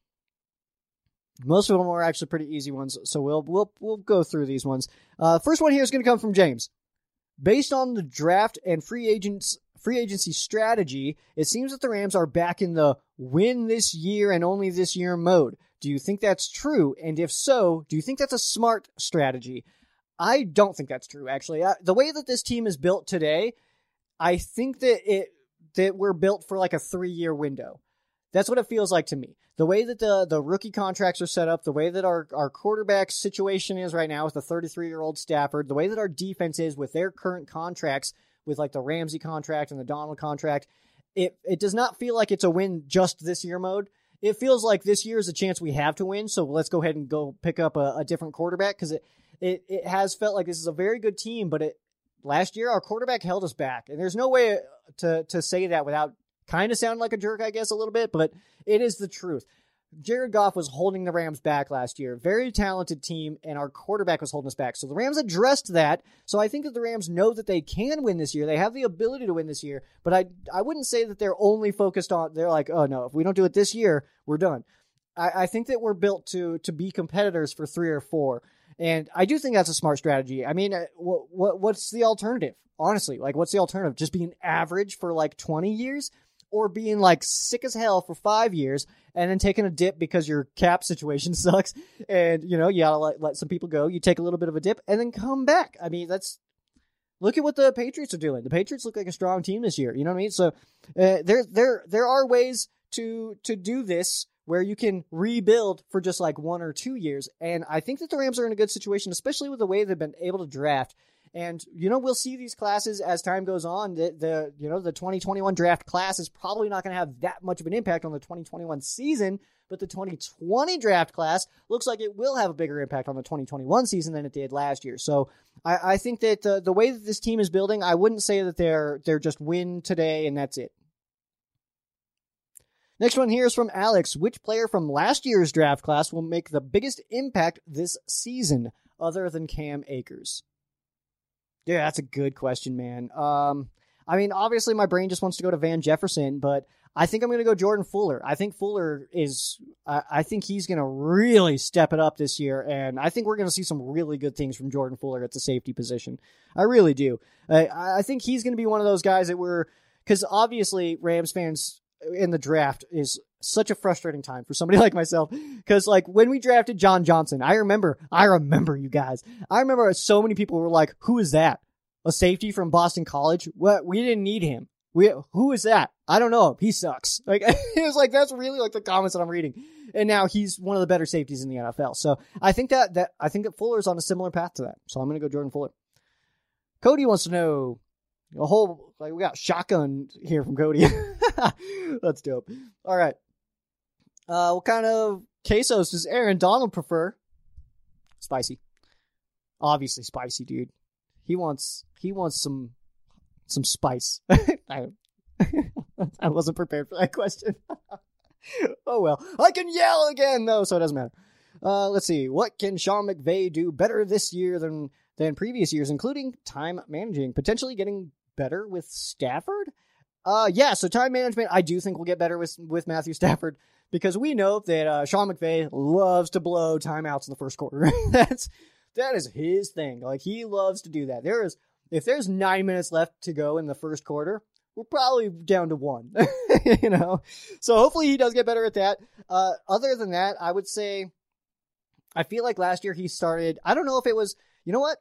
are actually pretty easy ones. So we'll go through these ones. First one here is going to come from James. Based on the draft and free agency strategy, it seems that the Rams are back in the win this year and only this year mode. Do you think that's true? And if so, do you think that's a smart strategy? I don't think that's true, actually. The way that this team is built today, I think that we're built for like a 3-year window. That's what it feels like to me. The way that the rookie contracts are set up, the way that our quarterback situation is right now with the 33-year-old Stafford, the way that our defense is with their current contracts, with like the Ramsey contract and the Donald contract, it does not feel like it's a win just this year mode. It feels like this year is a chance we have to win, so let's go ahead and go pick up a different quarterback, because it has felt like this is a very good team, but last year our quarterback held us back, and there's no way to say that without kind of sounding like a jerk, I guess, a little bit, but it is the truth. Jared Goff was holding the Rams back last year. Very talented team, and our quarterback was holding us back. So the Rams addressed that. So I think that the Rams know that they can win this year. They have the ability to win this year, but I wouldn't say that they're only focused on, they're like, oh no, if we don't do it this year, we're done. I think that we're built to be competitors for 3 or 4. And I do think that's a smart strategy. I mean, what's the alternative? Honestly, like, what's the alternative? Just being average for like 20 years? Or being like sick as hell for 5 years and then taking a dip because your cap situation sucks and, you gotta let some people go. You take a little bit of a dip and then come back. I mean, that's look at what the Patriots are doing. The Patriots look like a strong team this year. You know what I mean? So there are ways to do this where you can rebuild for just like 1 or 2 years. And I think that the Rams are in a good situation, especially with the way they've been able to draft. And, we'll see these classes as time goes on. The 2021 draft class is probably not going to have that much of an impact on the 2021 season, but the 2020 draft class looks like it will have a bigger impact on the 2021 season than it did last year. So I think that the way that this team is building, I wouldn't say that they're just win today and that's it. Next one here is from Alex. Which player from last year's draft class will make the biggest impact this season other than Cam Akers? Yeah, that's a good question, man. I mean, obviously my brain just wants to go to Van Jefferson, but I think I'm going to go Jordan Fuller. I think Fuller I think he's going to really step it up this year, and I think we're going to see some really good things from Jordan Fuller at the safety position. I really do. I think he's going to be one of those guys that because obviously Rams fans in the draft is such a frustrating time for somebody like myself. Because like when we drafted John Johnson, I remember you guys. I remember so many people were like, "Who is that? A safety from Boston College? What? We didn't need him. Who is that? I don't know. He sucks." Like it was like that's really like the comments that I'm reading. And now he's one of the better safeties in the NFL. So I think that Fuller's on a similar path to that. So I'm going to go Jordan Fuller. Cody wants to know we got shotgun here from Cody. That's dope. All right. What kind of quesos does Aaron Donald prefer? Spicy. Obviously spicy, dude. He wants some spice. I wasn't prepared for that question. Oh well. I can yell again though, so it doesn't matter. Let's see. What can Sean McVay do better this year than previous years, including time managing? Potentially getting better with Stafford? So time management, I do think we'll get better with Matthew Stafford, because we know that Sean McVay loves to blow timeouts in the first quarter. That is his thing. Like, he loves to do that. If there's 9 minutes left to go in the first quarter, we're probably down to 1. So hopefully he does get better at that. Other than that, I would say, I feel like last year he started, I don't know if it was, you know what?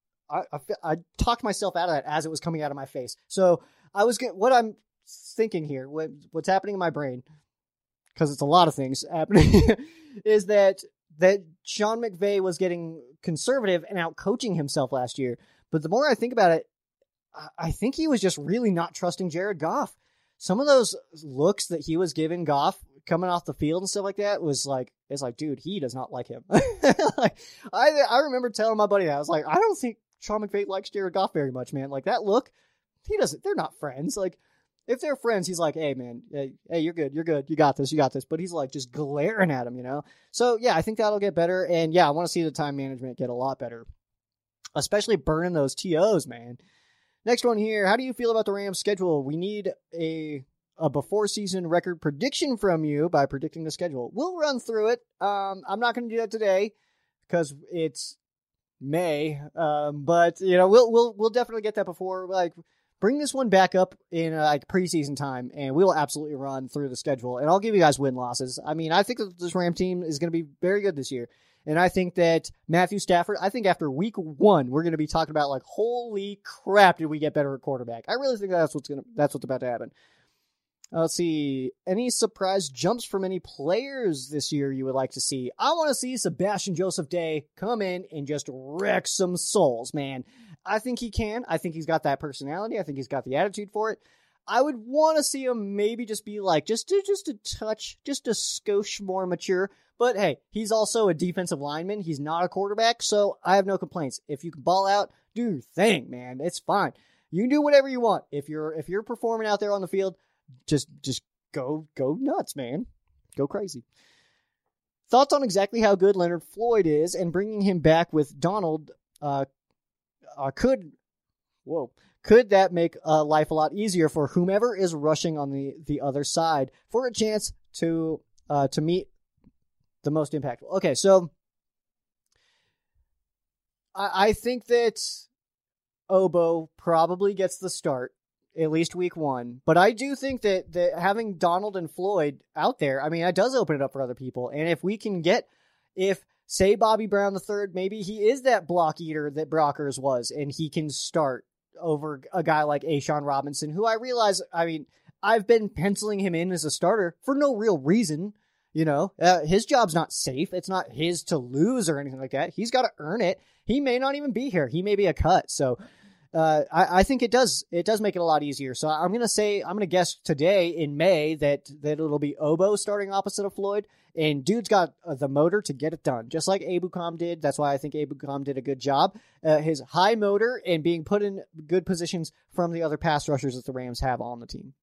I talked myself out of that as it was coming out of my face. So what I'm thinking here, what's happening in my brain, because it's a lot of things happening, is that Sean McVay was getting conservative and out coaching himself last year. But the more I think about it, I think he was just really not trusting Jared Goff. Some of those looks that he was giving Goff coming off the field and stuff like that it's like, dude, he does not like him. Like, I remember telling my buddy that. I was like, I don't think Sean McVay likes Jared Goff very much, man. Like, that look, they're not friends. Like, if they're friends, he's like, hey, man, hey, you're good. You got this. But he's like just glaring at him, So, yeah, I think that'll get better. And, yeah, I want to see the time management get a lot better, especially burning those TOs, man. Next one here. How do you feel about the Rams schedule? We need a before season record prediction from you by predicting the schedule. We'll run through it. I'm not going to do that today because it's May. But we'll definitely get that before, like, bring this one back up in like preseason time, and we'll absolutely run through the schedule, and I'll give you guys win losses. I mean, I think that this Ram team is going to be very good this year. And I think that Matthew Stafford, I think after week 1, we're going to be talking about like, holy crap, did we get better at quarterback? I really think that's what's about to happen. Let's see. Any surprise jumps from any players this year you would like to see? I want to see Sebastian Joseph Day come in and just wreck some souls, man. I think he can. I think he's got that personality. I think he's got the attitude for it. I would want to see him maybe just be like, just a touch, just a skosh more mature. But hey, he's also a defensive lineman. He's not a quarterback, so I have no complaints. If you can ball out, do your thing, man. It's fine. You can do whatever you want. If you're performing out there on the field, just go nuts, man. Go crazy. Thoughts on exactly how good Leonard Floyd is, and bringing him back with Donald could that make life a lot easier for whomever is rushing on the other side for a chance to meet the most impactful? Okay, so I think that Obo probably gets the start, at least week 1. But I do think that having Donald and Floyd out there, I mean, that does open it up for other people. And if we can say Bobby Brown III, maybe he is that block eater that Brockers was, and he can start over a guy like A'Shawn Robinson, who I realize, I mean, I've been penciling him in as a starter for no real reason. His job's not safe. It's not his to lose or anything like that. He's got to earn it. He may not even be here. He may be a cut. So I think it does make it a lot easier. So I'm going to guess today in May that it'll be Obo starting opposite of Floyd. And dude's got the motor to get it done, just like Ebukam did. That's why I think Ebukam did a good job. His high motor and being put in good positions from the other pass rushers that the Rams have on the team.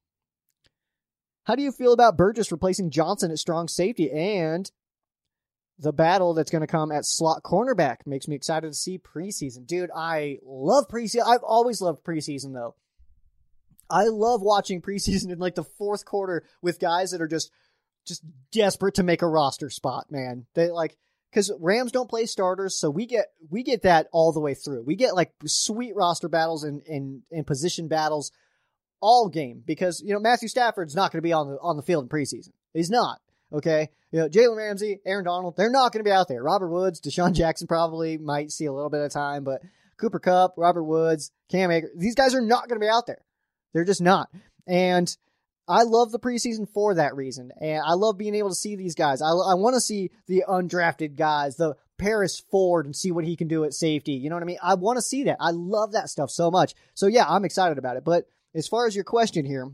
How do you feel about Burgess replacing Johnson at strong safety and the battle that's going to come at slot cornerback? Makes me excited to see preseason. Dude, I love preseason. I've always loved preseason, though. I love watching preseason in like the fourth quarter with guys that are just desperate to make a roster spot, man. They because Rams don't play starters, so we get that all the way through. We get like sweet roster battles and position battles all game because, Matthew Stafford's not going to be on the field in preseason. He's not. Okay. Jalen Ramsey, Aaron Donald, they're not going to be out there. Robert Woods, Deshaun Jackson probably might see a little bit of time, but Cooper Kupp, Robert Woods, Cam Akers, these guys are not going to be out there. They're just not. And I love the preseason for that reason. And I love being able to see these guys. I want to see the undrafted guys, the Paris Ford, and see what he can do at safety. You know what I mean? I want to see that. I love that stuff so much. So yeah, I'm excited about it. But as far as your question here,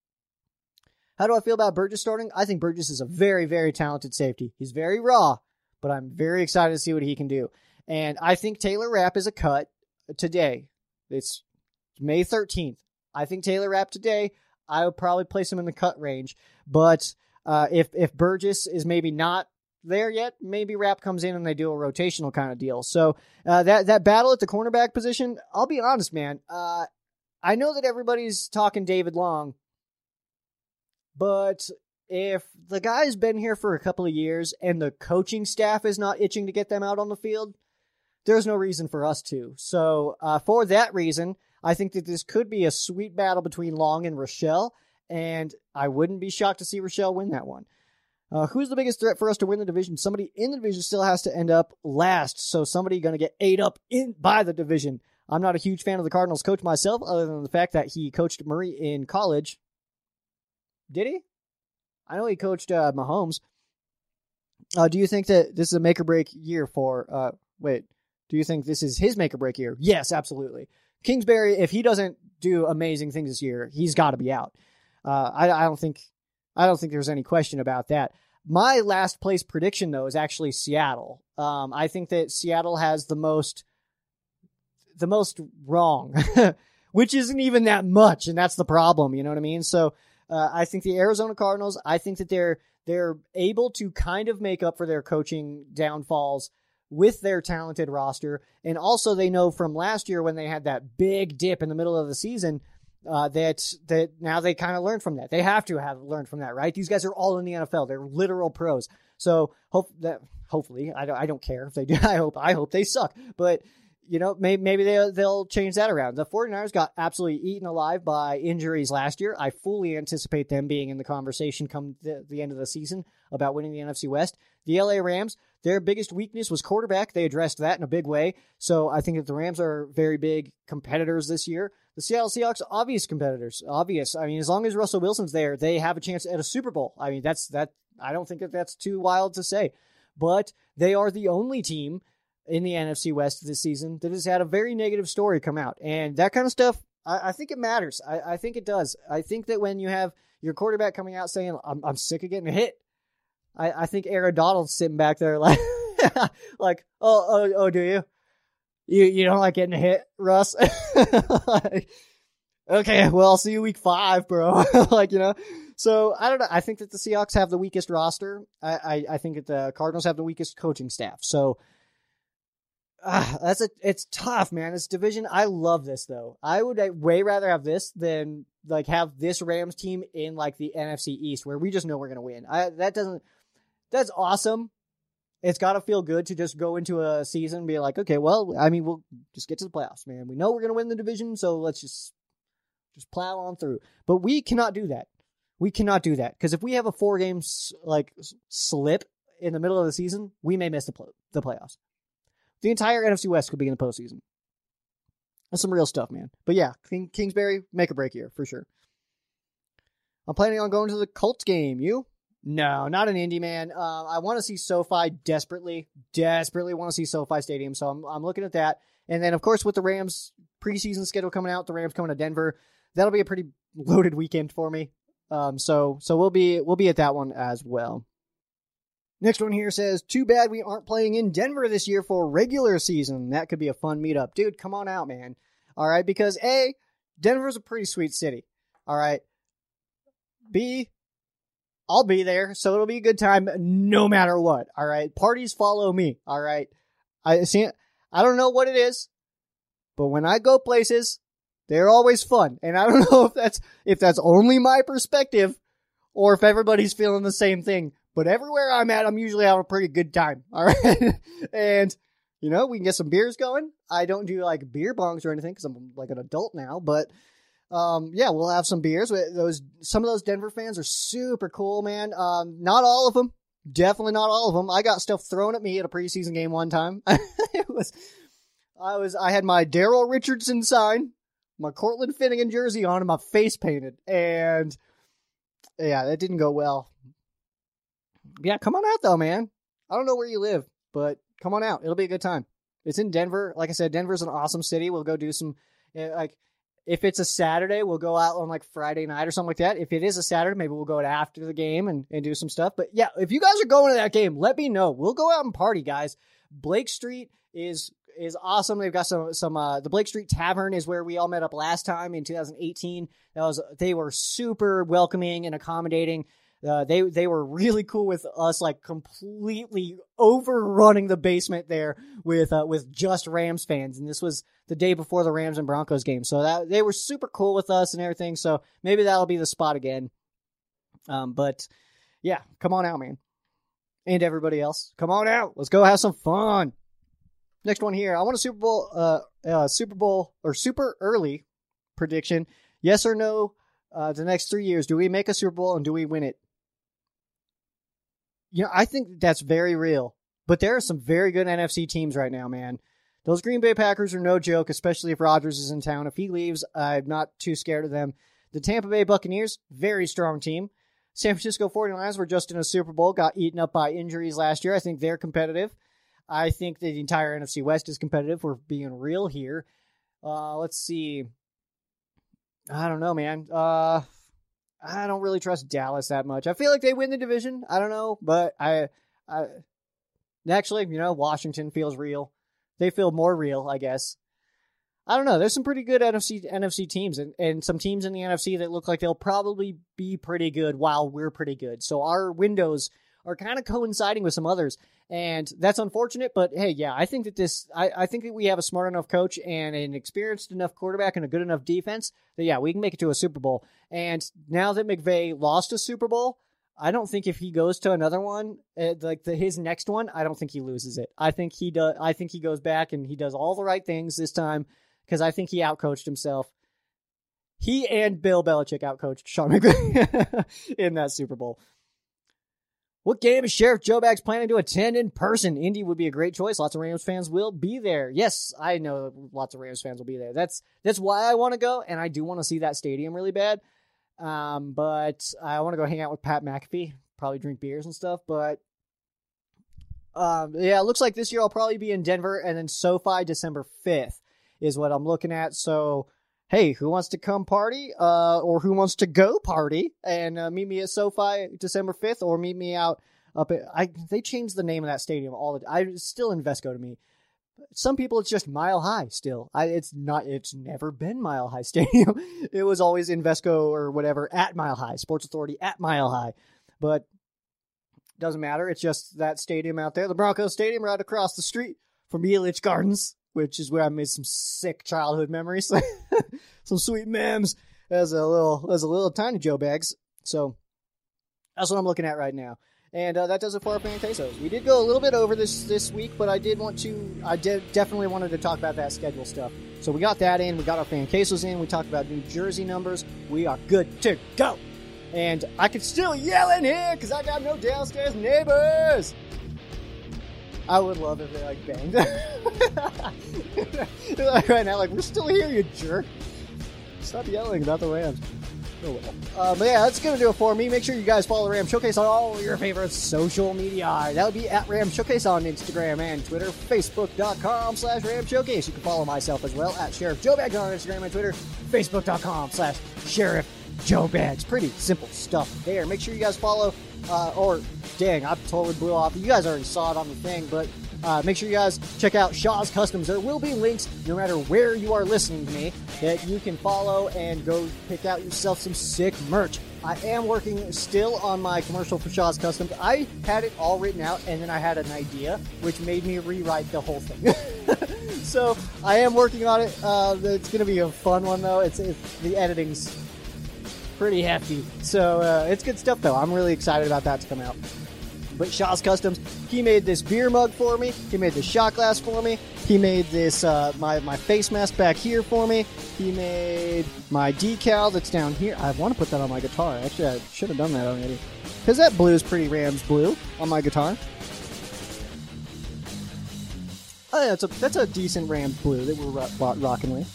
how do I feel about Burgess starting? I think Burgess is a very, very talented safety. He's very raw, but I'm very excited to see what he can do. And I think Taylor Rapp is a cut today. It's May 13th. I think Taylor Rapp today, I would probably place him in the cut range. But if Burgess is maybe not there yet, maybe Rapp comes in and they do a rotational kind of deal. So that battle at the cornerback position, I'll be honest, man. I know that everybody's talking David Long, but if the guy's been here for a couple of years and the coaching staff is not itching to get them out on the field, there's no reason for us to. So for that reason, I think that this could be a sweet battle between Long and Rochelle, and I wouldn't be shocked to see Rochelle win that one. Who's the biggest threat for us to win the division? Somebody in the division still has to end up last, so somebody going to get ate up by the division. I'm not a huge fan of the Cardinals coach myself, other than the fact that he coached Murray in college. Did he? I know he coached Mahomes. Do you think that this is a make-or-break year for... do you think this is his make-or-break year? Yes, absolutely. Kingsbury, if he doesn't do amazing things this year, he's got to be out. I don't think there's any question about that. My last place prediction, though, is actually Seattle. I think that Seattle has the most wrong, which isn't even that much, and that's the problem. You know what I mean? So I think the Arizona Cardinals, I think that they're able to kind of make up for their coaching downfalls with their talented roster. And also they know from last year when they had that big dip in the middle of the season, that now they kind of learned from that. They have to have learned from that, right? These guys are all in the NFL. They're literal pros. So hopefully, I don't care if they do. I hope they suck, but maybe they'll change that around. The 49ers got absolutely eaten alive by injuries last year. I fully anticipate them being in the conversation come the end of the season about winning the NFC West. The LA Rams, their biggest weakness was quarterback. They addressed that in a big way. So I think that the Rams are very big competitors this year. The Seattle Seahawks, obvious competitors. Obvious. I mean, as long as Russell Wilson's there, they have a chance at a Super Bowl. I mean, I don't think that's too wild to say. But they are the only team in the NFC West this season that has had a very negative story come out. And that kind of stuff, I think it matters. I think it does. I think that when you have your quarterback coming out saying, I'm sick of getting hit, I think Aaron Donald's sitting back there like, oh, do you? You don't like getting hit, Russ? Okay, well, I'll see you week 5, bro. So I don't know. I think that the Seahawks have the weakest roster. I think that the Cardinals have the weakest coaching staff. So it's tough, man. This division, I love this though. I would way rather have this than have this Rams team in the NFC East where we just know we're gonna win. That's awesome. It's got to feel good to just go into a season and be like, okay, well, I mean, we'll just get to the playoffs, man. We know we're gonna win the division, so let's just plow on through. But we cannot do that. We cannot do that because if we have a 4-game slip in the middle of the season, we may miss the playoffs. The entire NFC West could be in the postseason. That's some real stuff, man. But yeah, Kingsbury, make or break year, for sure. I'm planning on going to the Colts game. You? No, not an Indy, man. I want to see SoFi desperately want to see SoFi Stadium. So I'm looking at that. And then, of course, with the Rams preseason schedule coming out, the Rams coming to Denver, that'll be a pretty loaded weekend for me. So we'll be at that one as well. Next one here says, too bad we aren't playing in Denver this year for regular season. That could be a fun meetup. Dude, come on out, man. All right, because A, Denver's a pretty sweet city. All right. B, I'll be there, so it'll be a good time no matter what. All right. Parties follow me. All right. I don't know what it is, but when I go places, they're always fun. And I don't know if that's only my perspective or if everybody's feeling the same thing. But everywhere I'm at, I'm usually having a pretty good time. All right. And, we can get some beers going. I don't do like beer bongs or anything because I'm like an adult now. But, yeah, we'll have some beers. Some of those Denver fans are super cool, man. Not all of them. Definitely not all of them. I got stuff thrown at me at a preseason game one time. I had my Daryl Richardson sign, my Cortland Finnegan jersey on, and my face painted. And, yeah, that didn't go well. Yeah, come on out, though, man. I don't know where you live, but come on out. It'll be a good time. It's in Denver. Like I said, Denver's an awesome city. We'll go do some, if it's a Saturday, we'll go out on, Friday night or something like that. If it is a Saturday, maybe we'll go out after the game and do some stuff. But, yeah, if you guys are going to that game, let me know. We'll go out and party, guys. Blake Street is awesome. They've got some the Blake Street Tavern is where we all met up last time in 2018. They were super welcoming and accommodating. They were really cool with us, completely overrunning the basement there with just Rams fans. And this was the day before the Rams and Broncos game. So they were super cool with us and everything. So maybe that'll be the spot again. But yeah, come on out, man. And everybody else, come on out. Let's go have some fun. Next one here. I want a Super Bowl or super early prediction. Yes or no? The next 3 years, do we make a Super Bowl and do we win it? I think that's very real. But there are some very good NFC teams right now, man. Those Green Bay Packers are no joke, especially if Rodgers is in town. If he leaves, I'm not too scared of them. The Tampa Bay Buccaneers, very strong team. San Francisco 49ers were just in a Super Bowl, got eaten up by injuries last year. I think they're competitive. I think the entire NFC West is competitive. We're being real here. Let's see. I don't know, man. I don't really trust Dallas that much. I feel like they win the division. I don't know, but I actually, Washington feels real. They feel more real, I guess. I don't know. There's some pretty good NFC teams and some teams in the NFC that look like they'll probably be pretty good while we're pretty good. So our windows are kind of coinciding with some others, and that's unfortunate. But hey, yeah, I think that I think that we have a smart enough coach and an experienced enough quarterback and a good enough defense that yeah, we can make it to a Super Bowl. And now that McVay lost a Super Bowl, I don't think if he goes to another one, his next one, I don't think he loses it. I think he does. I think he goes back and he does all the right things this time because I think he outcoached himself. He and Bill Belichick outcoached Sean McVay in that Super Bowl. What game is Sheriff Joe Bags planning to attend in person? Indy would be a great choice. Lots of Rams fans will be there. Yes, I know lots of Rams fans will be there. That's why I want to go, and I do want to see that stadium really bad. But I want to go hang out with Pat McAfee, probably drink beers and stuff. But yeah, it looks like this year I'll probably be in Denver, and then SoFi December 5th is what I'm looking at. So hey, who wants to come party or who wants to go party and meet me at SoFi December 5th or meet me out up at, they changed the name of that stadium it's still Invesco to me. Some people it's just Mile High still. It's never been Mile High Stadium. It was always Invesco or whatever at Mile High, Sports Authority at Mile High. But doesn't matter. It's just that stadium out there, the Broncos Stadium right across the street from Yelich Gardens, which is where I made some sick childhood memories. Some sweet memes as a little tiny Joe Bags. So that's what I'm looking at right now. And that does it for our Fan Quesos. We did go a little bit over this week, but I definitely wanted to talk about that schedule stuff. So we got that in. We got our Fan Quesos in. We talked about New Jersey numbers. We are good to go. And I can still yell in here because I got no downstairs neighbors. I would love if they like banged. Right now, like, we're still here, you jerk. Stop yelling about the Rams. Oh, well. But yeah, that's going to do it for me. Make sure you guys follow Ram Showcase on all your favorite social media. That would be at Ram Showcase on Instagram and Twitter. Facebook.com/Ram Showcase. You can follow myself as well at Sheriff Joe Bags on Instagram and Twitter. Facebook.com/Sheriff Joe Bags. Pretty simple stuff there. Make sure you guys follow, dang, I totally blew off. You guys already saw it on the thing, but make sure you guys check out Shaw's Customs. There will be links, no matter where you are listening to me, that you can follow and go pick out yourself some sick merch. I am working still on my commercial for Shaw's Customs. I had it all written out, and then I had an idea, which made me rewrite the whole thing. So I am working on it. It's going to be a fun one, though. It's the editing's pretty hefty. So it's good stuff, though. I'm really excited about that to come out. But Shaw's Customs, he made this beer mug for me. He made this shot glass for me. He made this my face mask back here for me. He made my decal that's down here. I want to put that on my guitar. Actually, I should have done that already. Because that blue is pretty Rams blue on my guitar. Oh, yeah, that's a decent Rams blue that we're rocking with.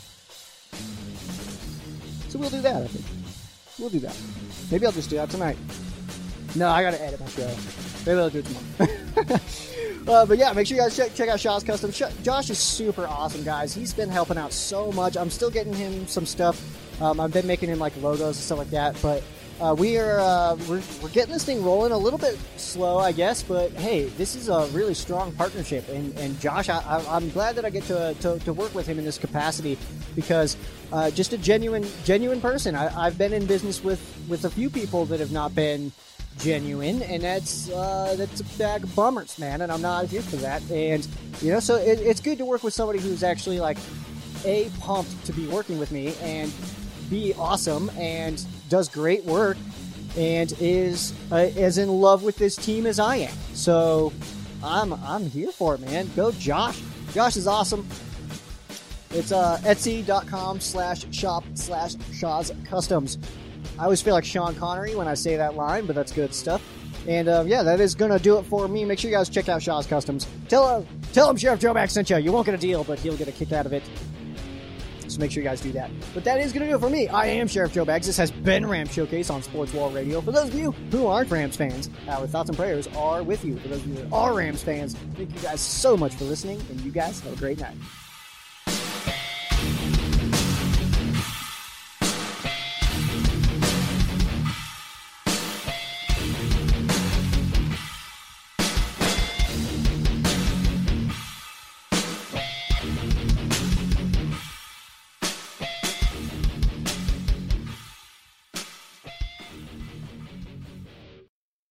So we'll do that, I think. We'll do that. Maybe I'll just do that tonight. No, I gotta edit my show. Maybe I'll do it tomorrow. But yeah, make sure you guys check out Shaw's Custom. Josh is super awesome, guys. He's been helping out so much. I'm still getting him some stuff. I've been making him like logos and stuff like that. But we're getting this thing rolling a little bit slow, I guess. But hey, this is a really strong partnership. And Josh, I'm glad that I get to work with him in this capacity, because just a genuine person. I've been in business with a few people that have not been genuine, and that's a bag of bummers, man, and I'm not here for that. And so it's good to work with somebody who's actually like pumped to be working with me, and B, awesome, and does great work, and is as in love with this team as I am. So I'm here for it, man. Go Josh. Josh is awesome. It's etsy.com/shop/Shaw's Customs. I always feel like Sean Connery when I say that line, but that's good stuff. And yeah, that is going to do it for me. Make sure you guys check out Shaw's Customs. Tell him Sheriff Joe Bags sent you. You won't get a deal, but he'll get a kick out of it. So make sure you guys do that. But that is going to do it for me. I am Sheriff Joe Bags. This has been Rams Showcase on Sports Wall Radio. For those of you who aren't Rams fans, our thoughts and prayers are with you. For those of you that are Rams fans, thank you guys so much for listening, and you guys have a great night.